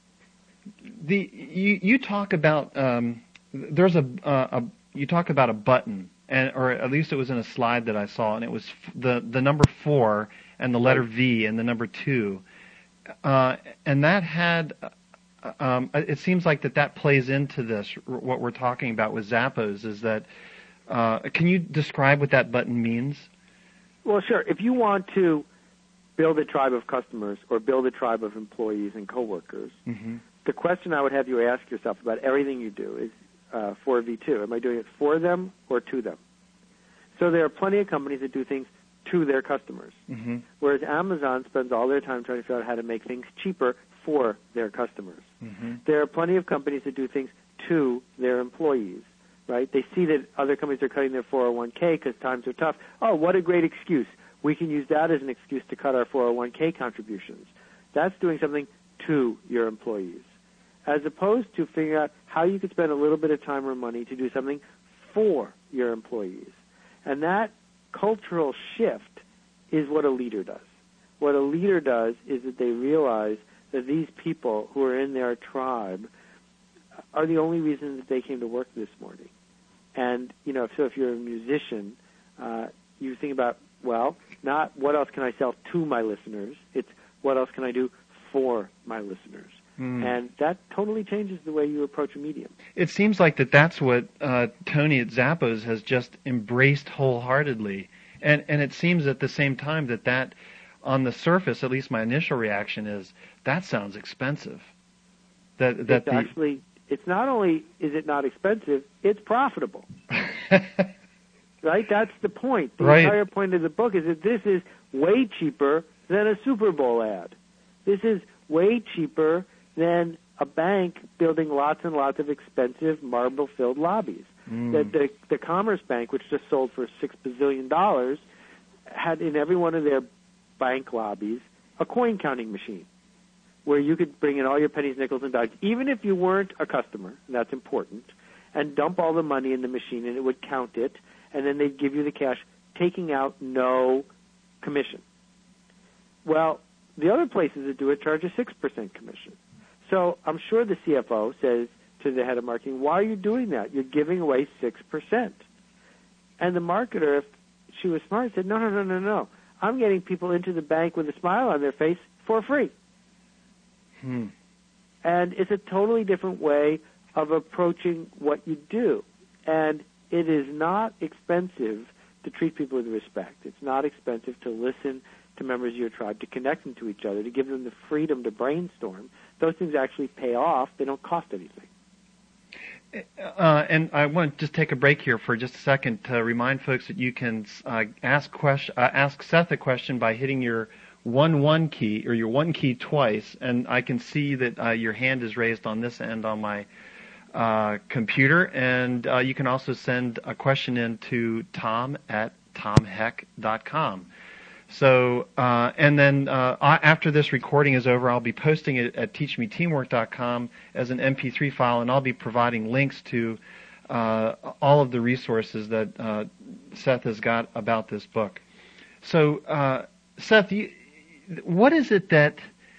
Speaker 1: the you, you talk about um, there's a, uh, a you talk about a button, and or at least it was in a slide that I saw, and it was f- the the number four and the letter V and the number two, uh, and that had. Um, it seems like that that plays into this. What we're talking about with Zappos is that. Uh, can you describe what that button means?
Speaker 2: Well, sure. If you want to build a tribe of customers or build a tribe of employees and coworkers,
Speaker 1: mm-hmm.
Speaker 2: the question I would have you ask yourself about everything you do is uh, four V two. Am I doing it for them or to them? So there are plenty of companies that do things to their customers,
Speaker 1: mm-hmm.
Speaker 2: whereas Amazon spends all their time trying to figure out how to make things cheaper for their customers.
Speaker 1: Mm-hmm.
Speaker 2: There are plenty of companies that do things to their employees, right? They see that other companies are cutting their four oh one k because times are tough. Oh, what a great excuse. We can use that as an excuse to cut our four oh one k contributions. That's doing something to your employees, as opposed to figuring out how you could spend a little bit of time or money to do something for your employees. And that cultural shift is what a leader does. What a leader does is that they realize that these people who are in their tribe are the only reason that they came to work this morning. And, you know, so if you're a musician, uh, you think about, well, not what else can I sell to my listeners, it's what else can I do for my listeners. Mm. And that totally changes the way you approach a medium.
Speaker 1: It seems like that that's what uh, Tony at Zappos has just embraced wholeheartedly. And, and it seems at the same time that that, on the surface, at least my initial reaction is, that sounds expensive. That, that
Speaker 2: it's
Speaker 1: the,
Speaker 2: actually... It's not only is it not expensive, it's profitable. Right? That's the point. The
Speaker 1: right.
Speaker 2: entire point of the book is that this is way cheaper than a Super Bowl ad. This is way cheaper than a bank building lots and lots of expensive marble-filled lobbies.
Speaker 1: Mm.
Speaker 2: The, the, the Commerce Bank, which just sold for six bazillion dollars, had in every one of their bank lobbies a coin-counting machine, where you could bring in all your pennies, nickels, and dimes, even if you weren't a customer, and that's important, and dump all the money in the machine, and it would count it, and then they'd give you the cash, taking out no commission. Well, the other places that do it charge a six percent commission. So I'm sure the C F O says to the head of marketing, why are you doing that? You're giving away six percent. And the marketer, if she was smart, said, no, no, no, no, no. I'm getting people into the bank with a smile on their face for free.
Speaker 1: Hmm.
Speaker 2: And it's a totally different way of approaching what you do. And it is not expensive to treat people with respect. It's not expensive to listen to members of your tribe, to connect them to each other, to give them the freedom to brainstorm. Those things actually pay off. They don't cost anything.
Speaker 1: Uh, and I want to just take a break here for just a second to remind folks that you can uh, ask question, uh, ask Seth a question by hitting your one one key, or your one key twice, and I can see that uh, your hand is raised on this end on my uh, computer, and uh, you can also send a question in to tom at tom heck dot com. So, uh, and then uh, after this recording is over, I'll be posting it at teach me teamwork dot com as an M P three file, and I'll be providing links to uh, all of the resources that uh, Seth has got about this book. So, uh, Seth, you, what is it that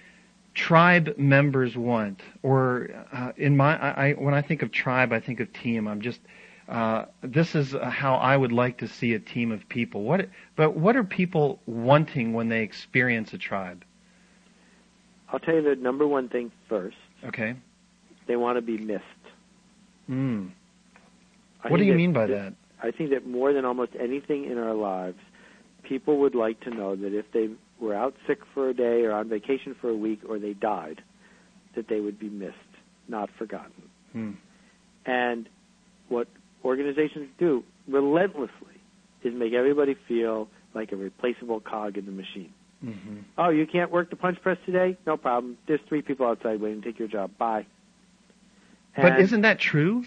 Speaker 1: tribe members want? Or uh, in my, I, I, when I think of tribe, I think of team. I'm just Uh, this is how I would like to see a team of people. What, but what are people wanting when they experience a tribe?
Speaker 2: I'll tell you the number one thing first.
Speaker 1: Okay.
Speaker 2: They want to be missed.
Speaker 1: Mm. What do you mean by that?
Speaker 2: I think that more than almost anything in our lives, people would like to know that if they were out sick for a day or on vacation for a week or they died, that they would be missed, not forgotten.
Speaker 1: Mm.
Speaker 2: And what organizations do relentlessly is make everybody feel like a replaceable cog in the machine.
Speaker 1: Mm-hmm.
Speaker 2: Oh, you can't work the punch press today? No problem. There's three people outside waiting to take your job. Bye. And
Speaker 1: but isn't that true?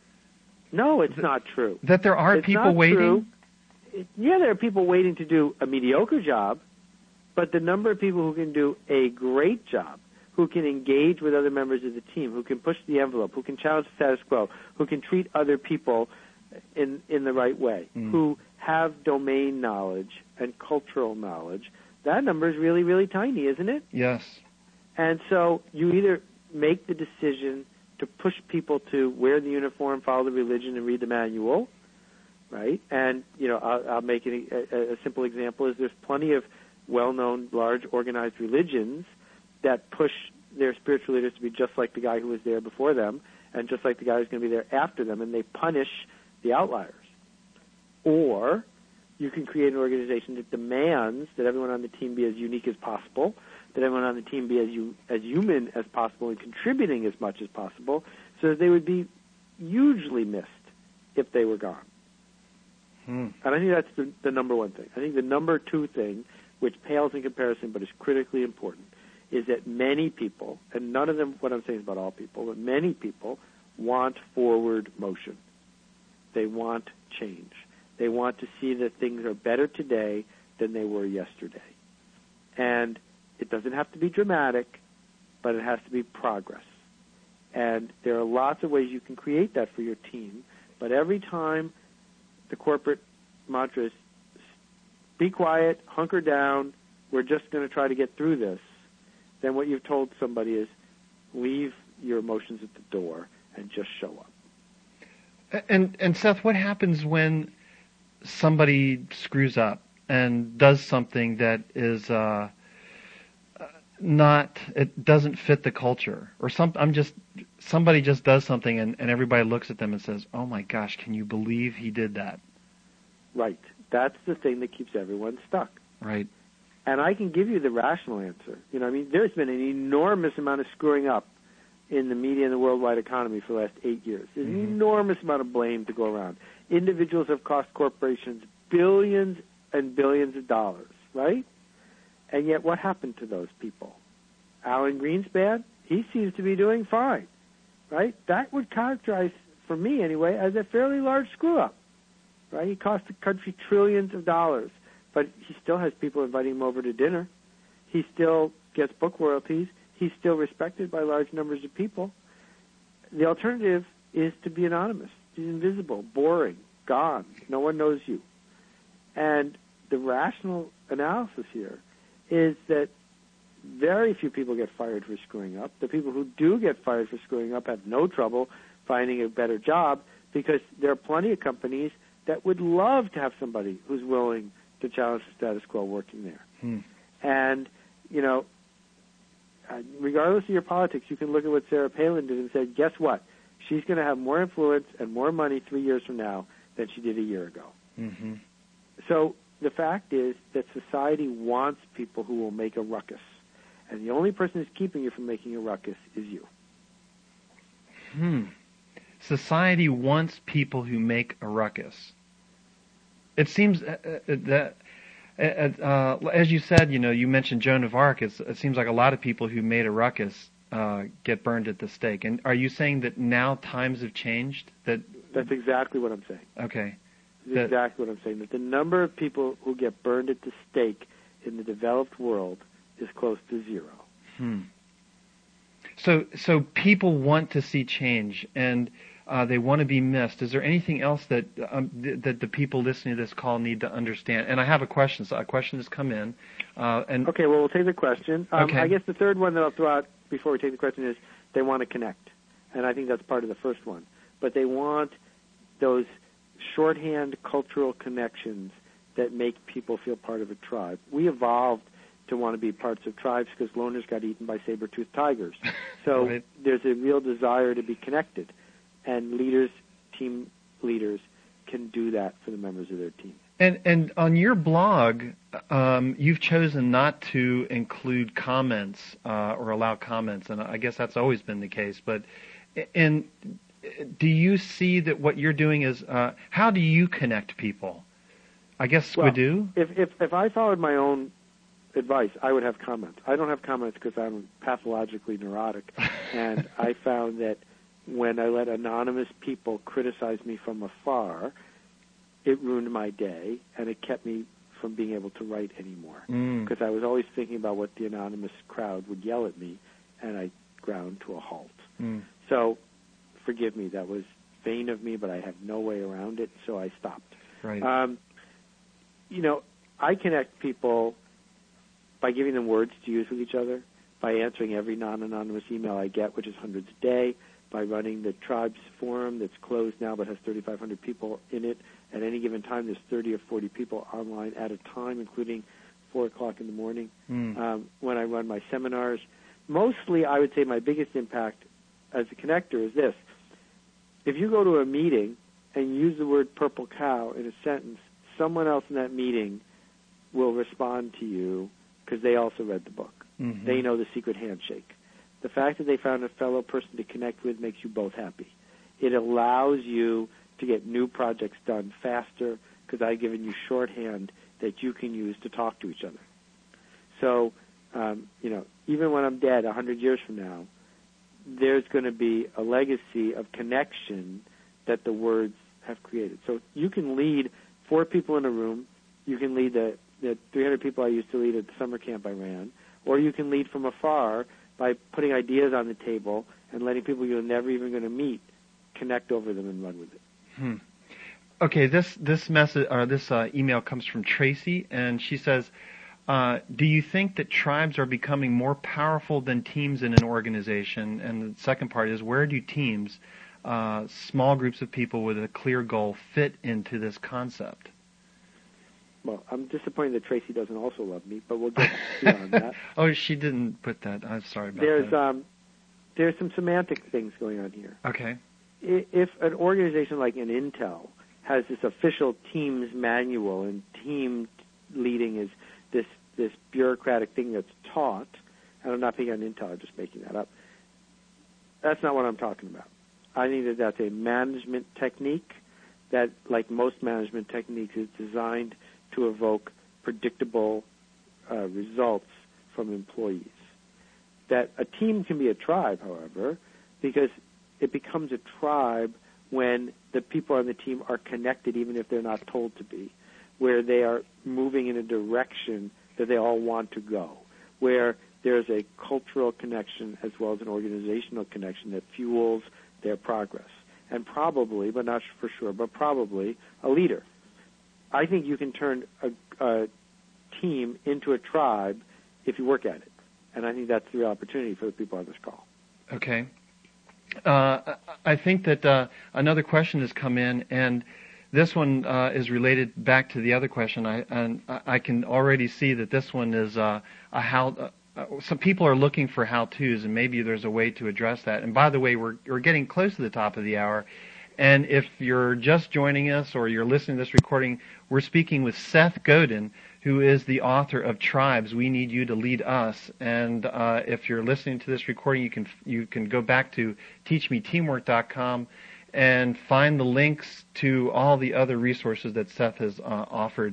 Speaker 2: No, it's not true.
Speaker 1: That there are
Speaker 2: it's
Speaker 1: people
Speaker 2: not
Speaker 1: waiting?
Speaker 2: True. It, yeah, there are people waiting to do a mediocre job, but the number of people who can do a great job, who can engage with other members of the team, who can push the envelope, who can challenge the status quo, who can treat other people in in the right way,
Speaker 1: mm.
Speaker 2: who have domain knowledge and cultural knowledge, that number is really, really tiny, isn't it?
Speaker 1: Yes.
Speaker 2: And so you either make the decision to push people to wear the uniform, follow the religion, and read the manual, right? And, you know, I'll, I'll make it a, a simple example is there's plenty of well-known, large, organized religions that push their spiritual leaders to be just like the guy who was there before them and just like the guy who's going to be there after them, and they punish the outliers. Or you can create an organization that demands that everyone on the team be as unique as possible, that everyone on the team be as you, as human as possible and contributing as much as possible, so that they would be hugely missed if they were gone.
Speaker 1: Hmm.
Speaker 2: And I think that's the, the number one thing. I think the number two thing, which pales in comparison but is critically important, is that many people, and none of them, what I'm saying is about all people, but many people want forward motion. They want change. They want to see that things are better today than they were yesterday. And it doesn't have to be dramatic, but it has to be progress. And there are lots of ways you can create that for your team, but every time the corporate mantra is, be quiet, hunker down, we're just going to try to get through this, then what you've told somebody is leave your emotions at the door and just show up.
Speaker 1: And and Seth, what happens when somebody screws up and does something that is uh, not, it doesn't fit the culture, or some I'm just somebody just does something and, and everybody looks at them and says, "Oh my gosh, can you believe he did that?"
Speaker 2: Right. That's the thing that keeps everyone stuck.
Speaker 1: Right.
Speaker 2: And I can give you the rational answer. You know, I mean, there's been an enormous amount of screwing up in the media and the worldwide economy for the last eight years. There's
Speaker 1: mm-hmm.
Speaker 2: an enormous amount of blame to go around. Individuals have cost corporations billions and billions of dollars, right? And yet what happened to those people? Alan Greenspan, he seems to be doing fine, right? That would characterize, for me anyway, as a fairly large screw-up, right? He cost the country trillions of dollars. But he still has people inviting him over to dinner. He still gets book royalties. He's still respected by large numbers of people. The alternative is to be anonymous. He's invisible, boring, gone. No one knows you. And the rational analysis here is that very few people get fired for screwing up. The people who do get fired for screwing up have no trouble finding a better job because there are plenty of companies that would love to have somebody who's willing to challenge the status quo working there.
Speaker 1: Hmm.
Speaker 2: And, you know, uh, regardless of your politics, you can look at what Sarah Palin did and say, guess what? She's going to have more influence and more money three years from now than she did a year ago.
Speaker 1: Mm-hmm.
Speaker 2: So the fact is that society wants people who will make a ruckus. And the only person who's keeping you from making a ruckus is you.
Speaker 1: Hmm. Society wants people who make a ruckus. It seems uh, uh, that Uh, as you said, you know, you mentioned Joan of Arc. It's, it seems like a lot of people who made a ruckus uh, get burned at the stake. And are you saying that now times have changed? That
Speaker 2: That's exactly what I'm saying.
Speaker 1: Okay.
Speaker 2: That's
Speaker 1: that,
Speaker 2: exactly what I'm saying. That the number of people who get burned at the stake in the developed world is close to zero.
Speaker 1: Hmm. So, so people want to see change, and uh, they want to be missed. Is there anything else that um, th- that the people listening to this call need to understand? And I have a question. So a question has come in. Uh, and
Speaker 2: okay, well, we'll take the question. Um,
Speaker 1: okay.
Speaker 2: I guess the third one that I'll throw out before we take the question is they want to connect, and I think that's part of the first one. But they want those shorthand cultural connections that make people feel part of a tribe. We evolved to want to be parts of tribes because loners got eaten by saber-toothed tigers. So
Speaker 1: right.
Speaker 2: There's a real desire to be connected, and leaders, team leaders, can do that for the members of their team.
Speaker 1: And and on your blog, um, you've chosen not to include comments uh, or allow comments, and I guess that's always been the case. But in do you see that what you're doing is uh, how do you connect people? I guess
Speaker 2: well,
Speaker 1: Squidoo?
Speaker 2: If if if I followed my own advice, I would have comments. I don't have comments because I'm pathologically neurotic, and I found that when I let anonymous people criticize me from afar, it ruined my day, and it kept me from being able to write anymore because mm. I was always thinking about what the anonymous crowd would yell at me, and I ground to a halt.
Speaker 1: Mm.
Speaker 2: So, forgive me, that was vain of me, but I have no way around it, so I stopped.
Speaker 1: Right.
Speaker 2: Um, you know, I connect people by giving them words to use with each other, by answering every non-anonymous email I get, which is hundreds a day, by running the Tribes Forum that's closed now but has thirty-five hundred people in it. At any given time, there's thirty or forty people online at a time, including four o'clock in the morning.
Speaker 1: Mm.
Speaker 2: Um, when I run my seminars, mostly I would say my biggest impact as a connector is this. If you go to a meeting and use the word purple cow in a sentence, someone else in that meeting will respond to you because they also read the book.
Speaker 1: Mm-hmm.
Speaker 2: They know the secret handshake. The fact that they found a fellow person to connect with makes you both happy. It allows you to get new projects done faster because I've given you shorthand that you can use to talk to each other. So, um, you know, even when I'm dead a hundred years from now, there's going to be a legacy of connection that the words have created. So you can lead four people in a room. You can lead the, the three hundred people I used to lead at the summer camp I ran, or you can lead from afar by putting ideas on the table and letting people you're never even going to meet connect over them and run with it.
Speaker 1: Hmm. Okay, this this message or this uh, email comes from Tracy, and she says, uh, "Do you think that tribes are becoming more powerful than teams in an organization?" And the second part is, where do teams, uh, small groups of people with a clear goal, fit into this concept?
Speaker 2: Well, I'm disappointed that Tracy doesn't also love me, but we'll get beyond that.
Speaker 1: Oh, she didn't put that. I'm sorry about
Speaker 2: there's,
Speaker 1: that.
Speaker 2: Um, there's some semantic things going on here.
Speaker 1: Okay.
Speaker 2: If an organization like an Intel has this official Teams manual and team leading is this, this bureaucratic thing that's taught, and I'm not picking on Intel, I'm just making that up, that's not what I'm talking about. I think that that's a management technique that, like most management techniques, is designed to evoke predictable uh, results from employees. That a team can be a tribe, however, because it becomes a tribe when the people on the team are connected even if they're not told to be, where they are moving in a direction that they all want to go, where there's a cultural connection as well as an organizational connection that fuels their progress. And probably, but not for sure, but probably a leader. I think you can turn a, a team into a tribe if you work at it. And I think that's the real opportunity for the people on this call.
Speaker 1: Okay. Uh, I think that uh, another question has come in, and this one uh, is related back to the other question. I, and I can already see that this one is uh, a how. Uh, some people are looking for how-tos, and maybe there's a way to address that. And by the way, we're we're getting close to the top of the hour. And if you're just joining us or you're listening to this recording, we're speaking with Seth Godin, who is the author of Tribes, We Need You to Lead Us. And uh, if you're listening to this recording, you can you can go back to teach me teamwork dot com and find the links to all the other resources that Seth has uh, offered.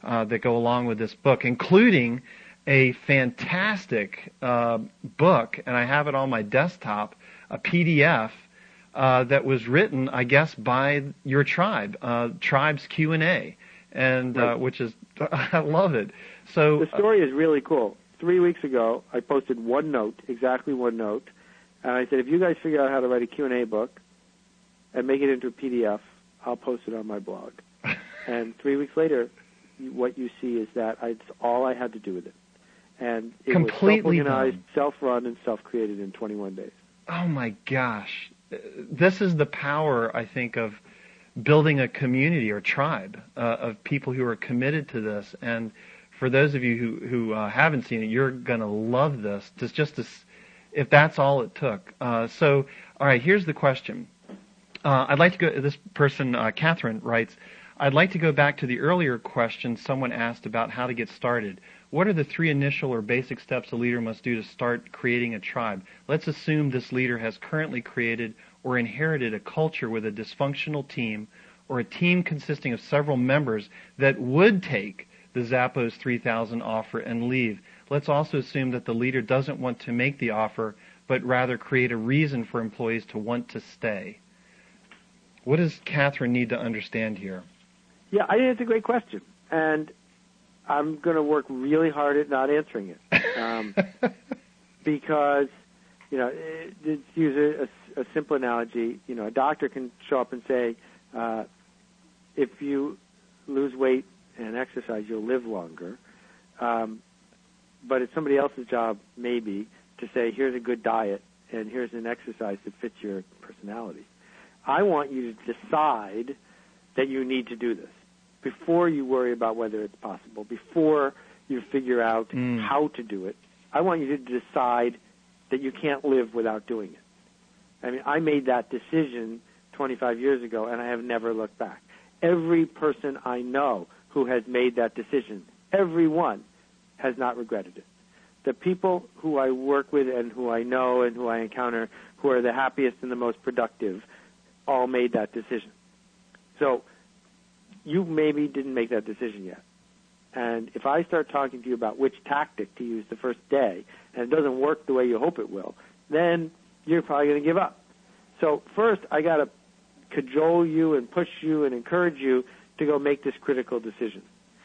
Speaker 1: uh, that go along with this book, including a fantastic uh, book, and I have it on my desktop, a P D F uh, that was written, I guess, by your tribe, uh, Tribe's Q and A, and
Speaker 2: right.
Speaker 1: uh, which is, I love it. So
Speaker 2: the story is really cool. Three weeks ago, I posted one note, exactly one note, and I said, if you guys figure out how to write a Q and A book and make it into a P D F, I'll post it on my blog. And three weeks later, what you see is that I, it's all I had to do with it. And it
Speaker 1: completely
Speaker 2: was self-organized,
Speaker 1: done.
Speaker 2: self-run, and self-created in twenty-one days.
Speaker 1: Oh, my gosh. This is the power, I think, of building a community or tribe uh, of people who are committed to this. And for those of you who, who uh, haven't seen it, you're going to love this, just, just to, if that's all it took. Uh, so, all right, here's the question. Uh, I'd like to go, this person, uh, Catherine, writes, I'd like to go back to the earlier question someone asked about how to get started. What are the three initial or basic steps a leader must do to start creating a tribe? Let's assume this leader has currently created or inherited a culture with a dysfunctional team or a team consisting of several members that would take the Zappos three thousand offer and leave. Let's also assume that the leader doesn't want to make the offer, but rather create a reason for employees to want to stay. What does Catherine need to understand here?
Speaker 2: Yeah, I think it's a great question. And I'm going to work really hard at not answering it. Um, because, you know, to use a, a simple analogy, you know, a doctor can show up and say, uh, if you lose weight and exercise, you'll live longer. Um, but it's somebody else's job, maybe, to say, here's a good diet and here's an exercise that fits your personality. I want you to decide that you need to do this before you worry about whether it's possible, before you figure out mm. how to do it. I want you to decide that you can't live without doing it. I mean, I made that decision twenty-five years ago, and I have never looked back. Every person I know who has made that decision, everyone, has not regretted it. The people who I work with and who I know and who I encounter who are the happiest and the most productive all made that decision. So you maybe didn't make that decision yet. And if I start talking to you about which tactic to use the first day, and it doesn't work the way you hope it will, then you're probably going to give up. So first, I got to cajole you and push you and encourage you to go make this critical decision.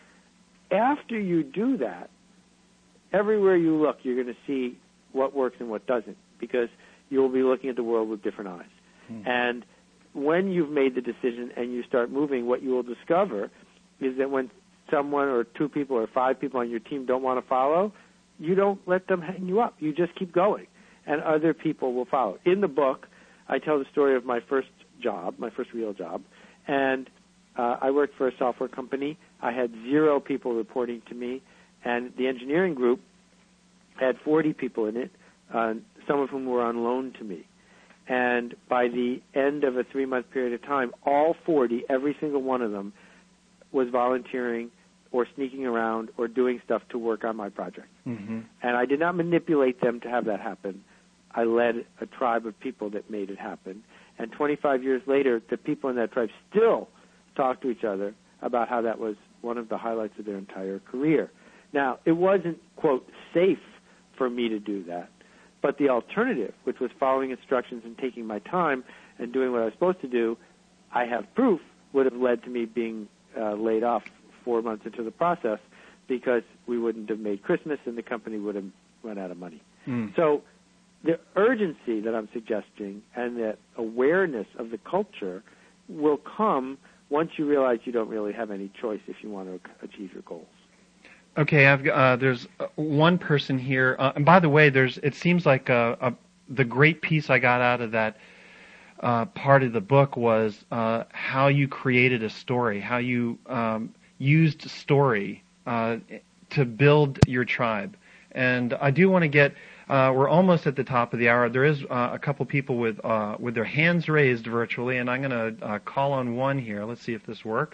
Speaker 2: After you do that, everywhere you look, you're going to see what works and what doesn't, because you'll be looking at the world with different eyes. Hmm. And when you've made the decision and you start moving, what you will discover is that when someone or two people or five people on your team don't want to follow, you don't let them hang you up. You just keep going, and other people will follow. In the book, I tell the story of my first job, my first real job, and uh, I worked for a software company. I had zero people reporting to me, and the engineering group had forty people in it, uh, some of whom were on loan to me. And by the end of a three-month period of time, all forty, every single one of them, was volunteering or sneaking around or doing stuff to work on my project. Mm-hmm. And I did not manipulate them to have that happen. I led a tribe of people that made it happen. And twenty-five years later, the people in that tribe still talk to each other about how that was one of the highlights of their entire career. Now, it wasn't, quote, safe for me to do that. But the alternative, which was following instructions and taking my time and doing what I was supposed to do, I have proof would have led to me being uh, laid off four months into the process, because we wouldn't have made Christmas and the company would have run out of money. Mm. So the urgency that I'm suggesting and the awareness of the culture will come once you realize you don't really have any choice if you want to achieve your goals.
Speaker 1: Okay, I've uh, there's one person here, uh, and by the way, there's it seems like uh, a, the great piece I got out of that uh, part of the book was uh, how you created a story, how you um, used story uh, to build your tribe. And I do want to get, uh, we're almost at the top of the hour. There is uh, a couple people with uh, with their hands raised virtually, and I'm going to uh, call on one here. Let's see if this works.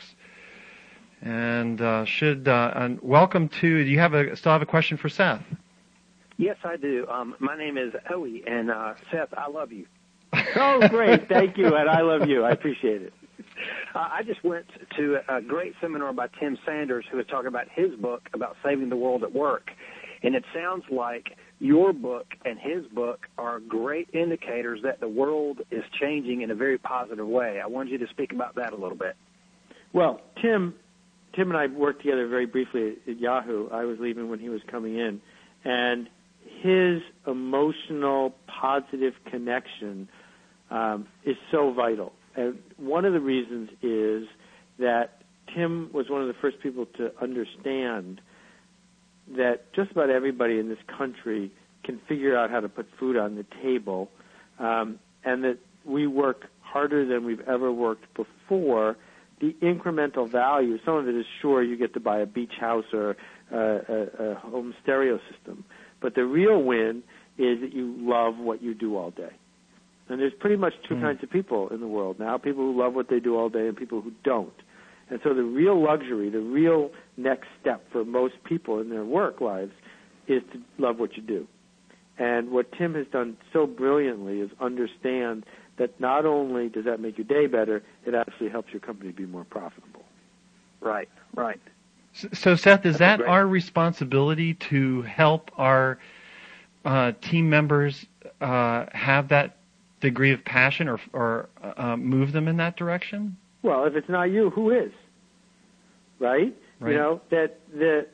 Speaker 1: And uh, should uh, and welcome to. Do you have a still have a question for Seth?
Speaker 3: Yes, I do. Um, my name is Owie, and uh, Seth, I love you.
Speaker 2: Oh, great! Thank you, and I love you. I appreciate it.
Speaker 3: Uh, I just went to a great seminar by Tim Sanders, who was talking about his book about saving the world at work. And it sounds like your book and his book are great indicators that the world is changing in a very positive way. I wanted you to speak about that a little bit.
Speaker 2: Well, Tim, Tim and I worked together very briefly at Yahoo. I was leaving when he was coming in, and his emotional, positive connection um, is so vital. And one of the reasons is that Tim was one of the first people to understand that just about everybody in this country can figure out how to put food on the table, um, and that we work harder than we've ever worked before. The incremental value, some of it is sure you get to buy a beach house or uh, a, a home stereo system, but the real win is that you love what you do all day. And there's pretty much two mm. kinds of people in the world now, people who love what they do all day and people who don't. And so the real luxury, the real next step for most people in their work lives is to love what you do. And what Tim has done so brilliantly is understand that not only does that make your day better, it actually helps your company be more profitable.
Speaker 3: Right, right.
Speaker 1: So, so Seth, is
Speaker 3: That's
Speaker 1: that
Speaker 3: great.
Speaker 1: our responsibility to help our uh, team members uh, have that degree of passion or, or uh, move them in that direction?
Speaker 2: Well, if it's not you, who is? Right?
Speaker 1: Right.
Speaker 2: You know, that the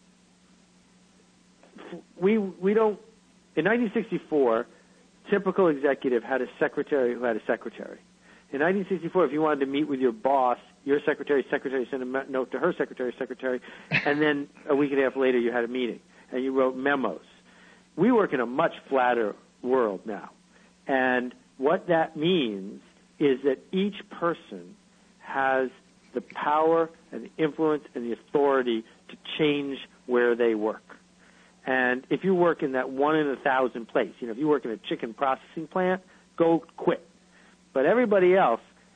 Speaker 2: we we don't in nineteen sixty-four, typical executive had a secretary who had a secretary. In nineteen sixty-four, if you wanted to meet with your boss, your secretary's secretary sent a note to her secretary's secretary, and then a week and a half later you had a meeting, and you wrote memos. We work in a much flatter world now. And what that means is that each person has the power and the influence and the authority to change where they work. And if you work in that one in a thousand place, you know, if you work in a chicken processing plant, go quit. But everybody else,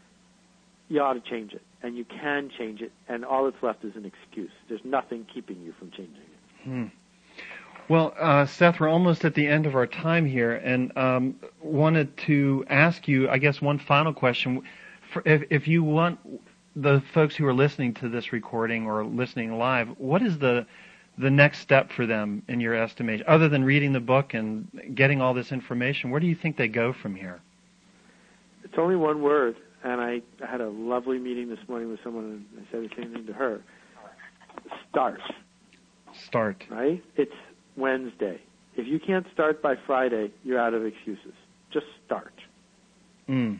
Speaker 2: you ought to change it, and you can change it, and all that's left is an excuse. There's nothing keeping you from changing it.
Speaker 1: Hmm. Well, uh, Seth, we're almost at the end of our time here, and um, wanted to ask you, I guess, one final question. For if, if you want the folks who are listening to this recording or listening live, what is the the next step for them in your estimation, other than reading the book and getting all this information? Where do you think they go from here?
Speaker 2: It's only one word, and I, I had a lovely meeting this morning with someone, and I said the same thing to her. Start.
Speaker 1: Start.
Speaker 2: Right? It's Wednesday. If you can't start by Friday, you're out of excuses. Just start.
Speaker 1: Mm.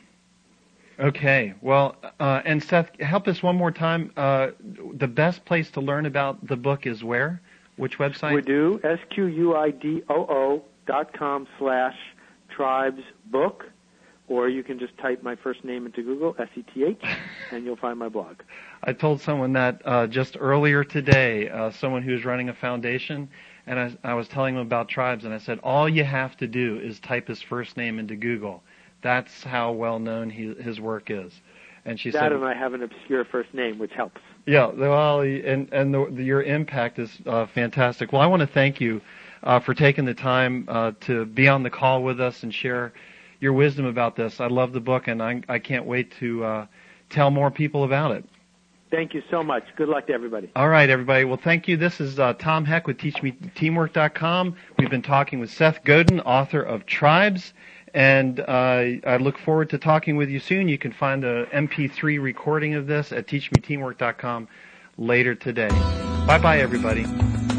Speaker 1: Okay. Well, uh, and Seth, help us one more time. Uh, the best place to learn about the book is where? Which website?
Speaker 2: We do, S Q U I D O O dot com slash tribes book, or you can just type my first name into Google, S E T H, and you'll find my blog.
Speaker 1: I told someone that uh, just earlier today, uh, someone who's running a foundation, and I, I was telling them about Tribes, and I said, all you have to do is type his first name into Google. That's how well known he, his work is. And she
Speaker 2: that
Speaker 1: said,
Speaker 2: and I have an obscure first name, which helps.
Speaker 1: Yeah, well, and and the, the, your impact is uh, fantastic. Well, I want to thank you uh, for taking the time uh, to be on the call with us and share your wisdom about this. I love the book, and I, I can't wait to uh, tell more people about it.
Speaker 2: Thank you so much. Good luck to everybody.
Speaker 1: All right, everybody. Well, thank you. This is uh, Tom Heck with Teach Me Teamwork dot com. We've been talking with Seth Godin, author of Tribes, and uh, I look forward to talking with you soon. You can find a M P three recording of this at Teach Me Teamwork dot com later today. Bye-bye, everybody.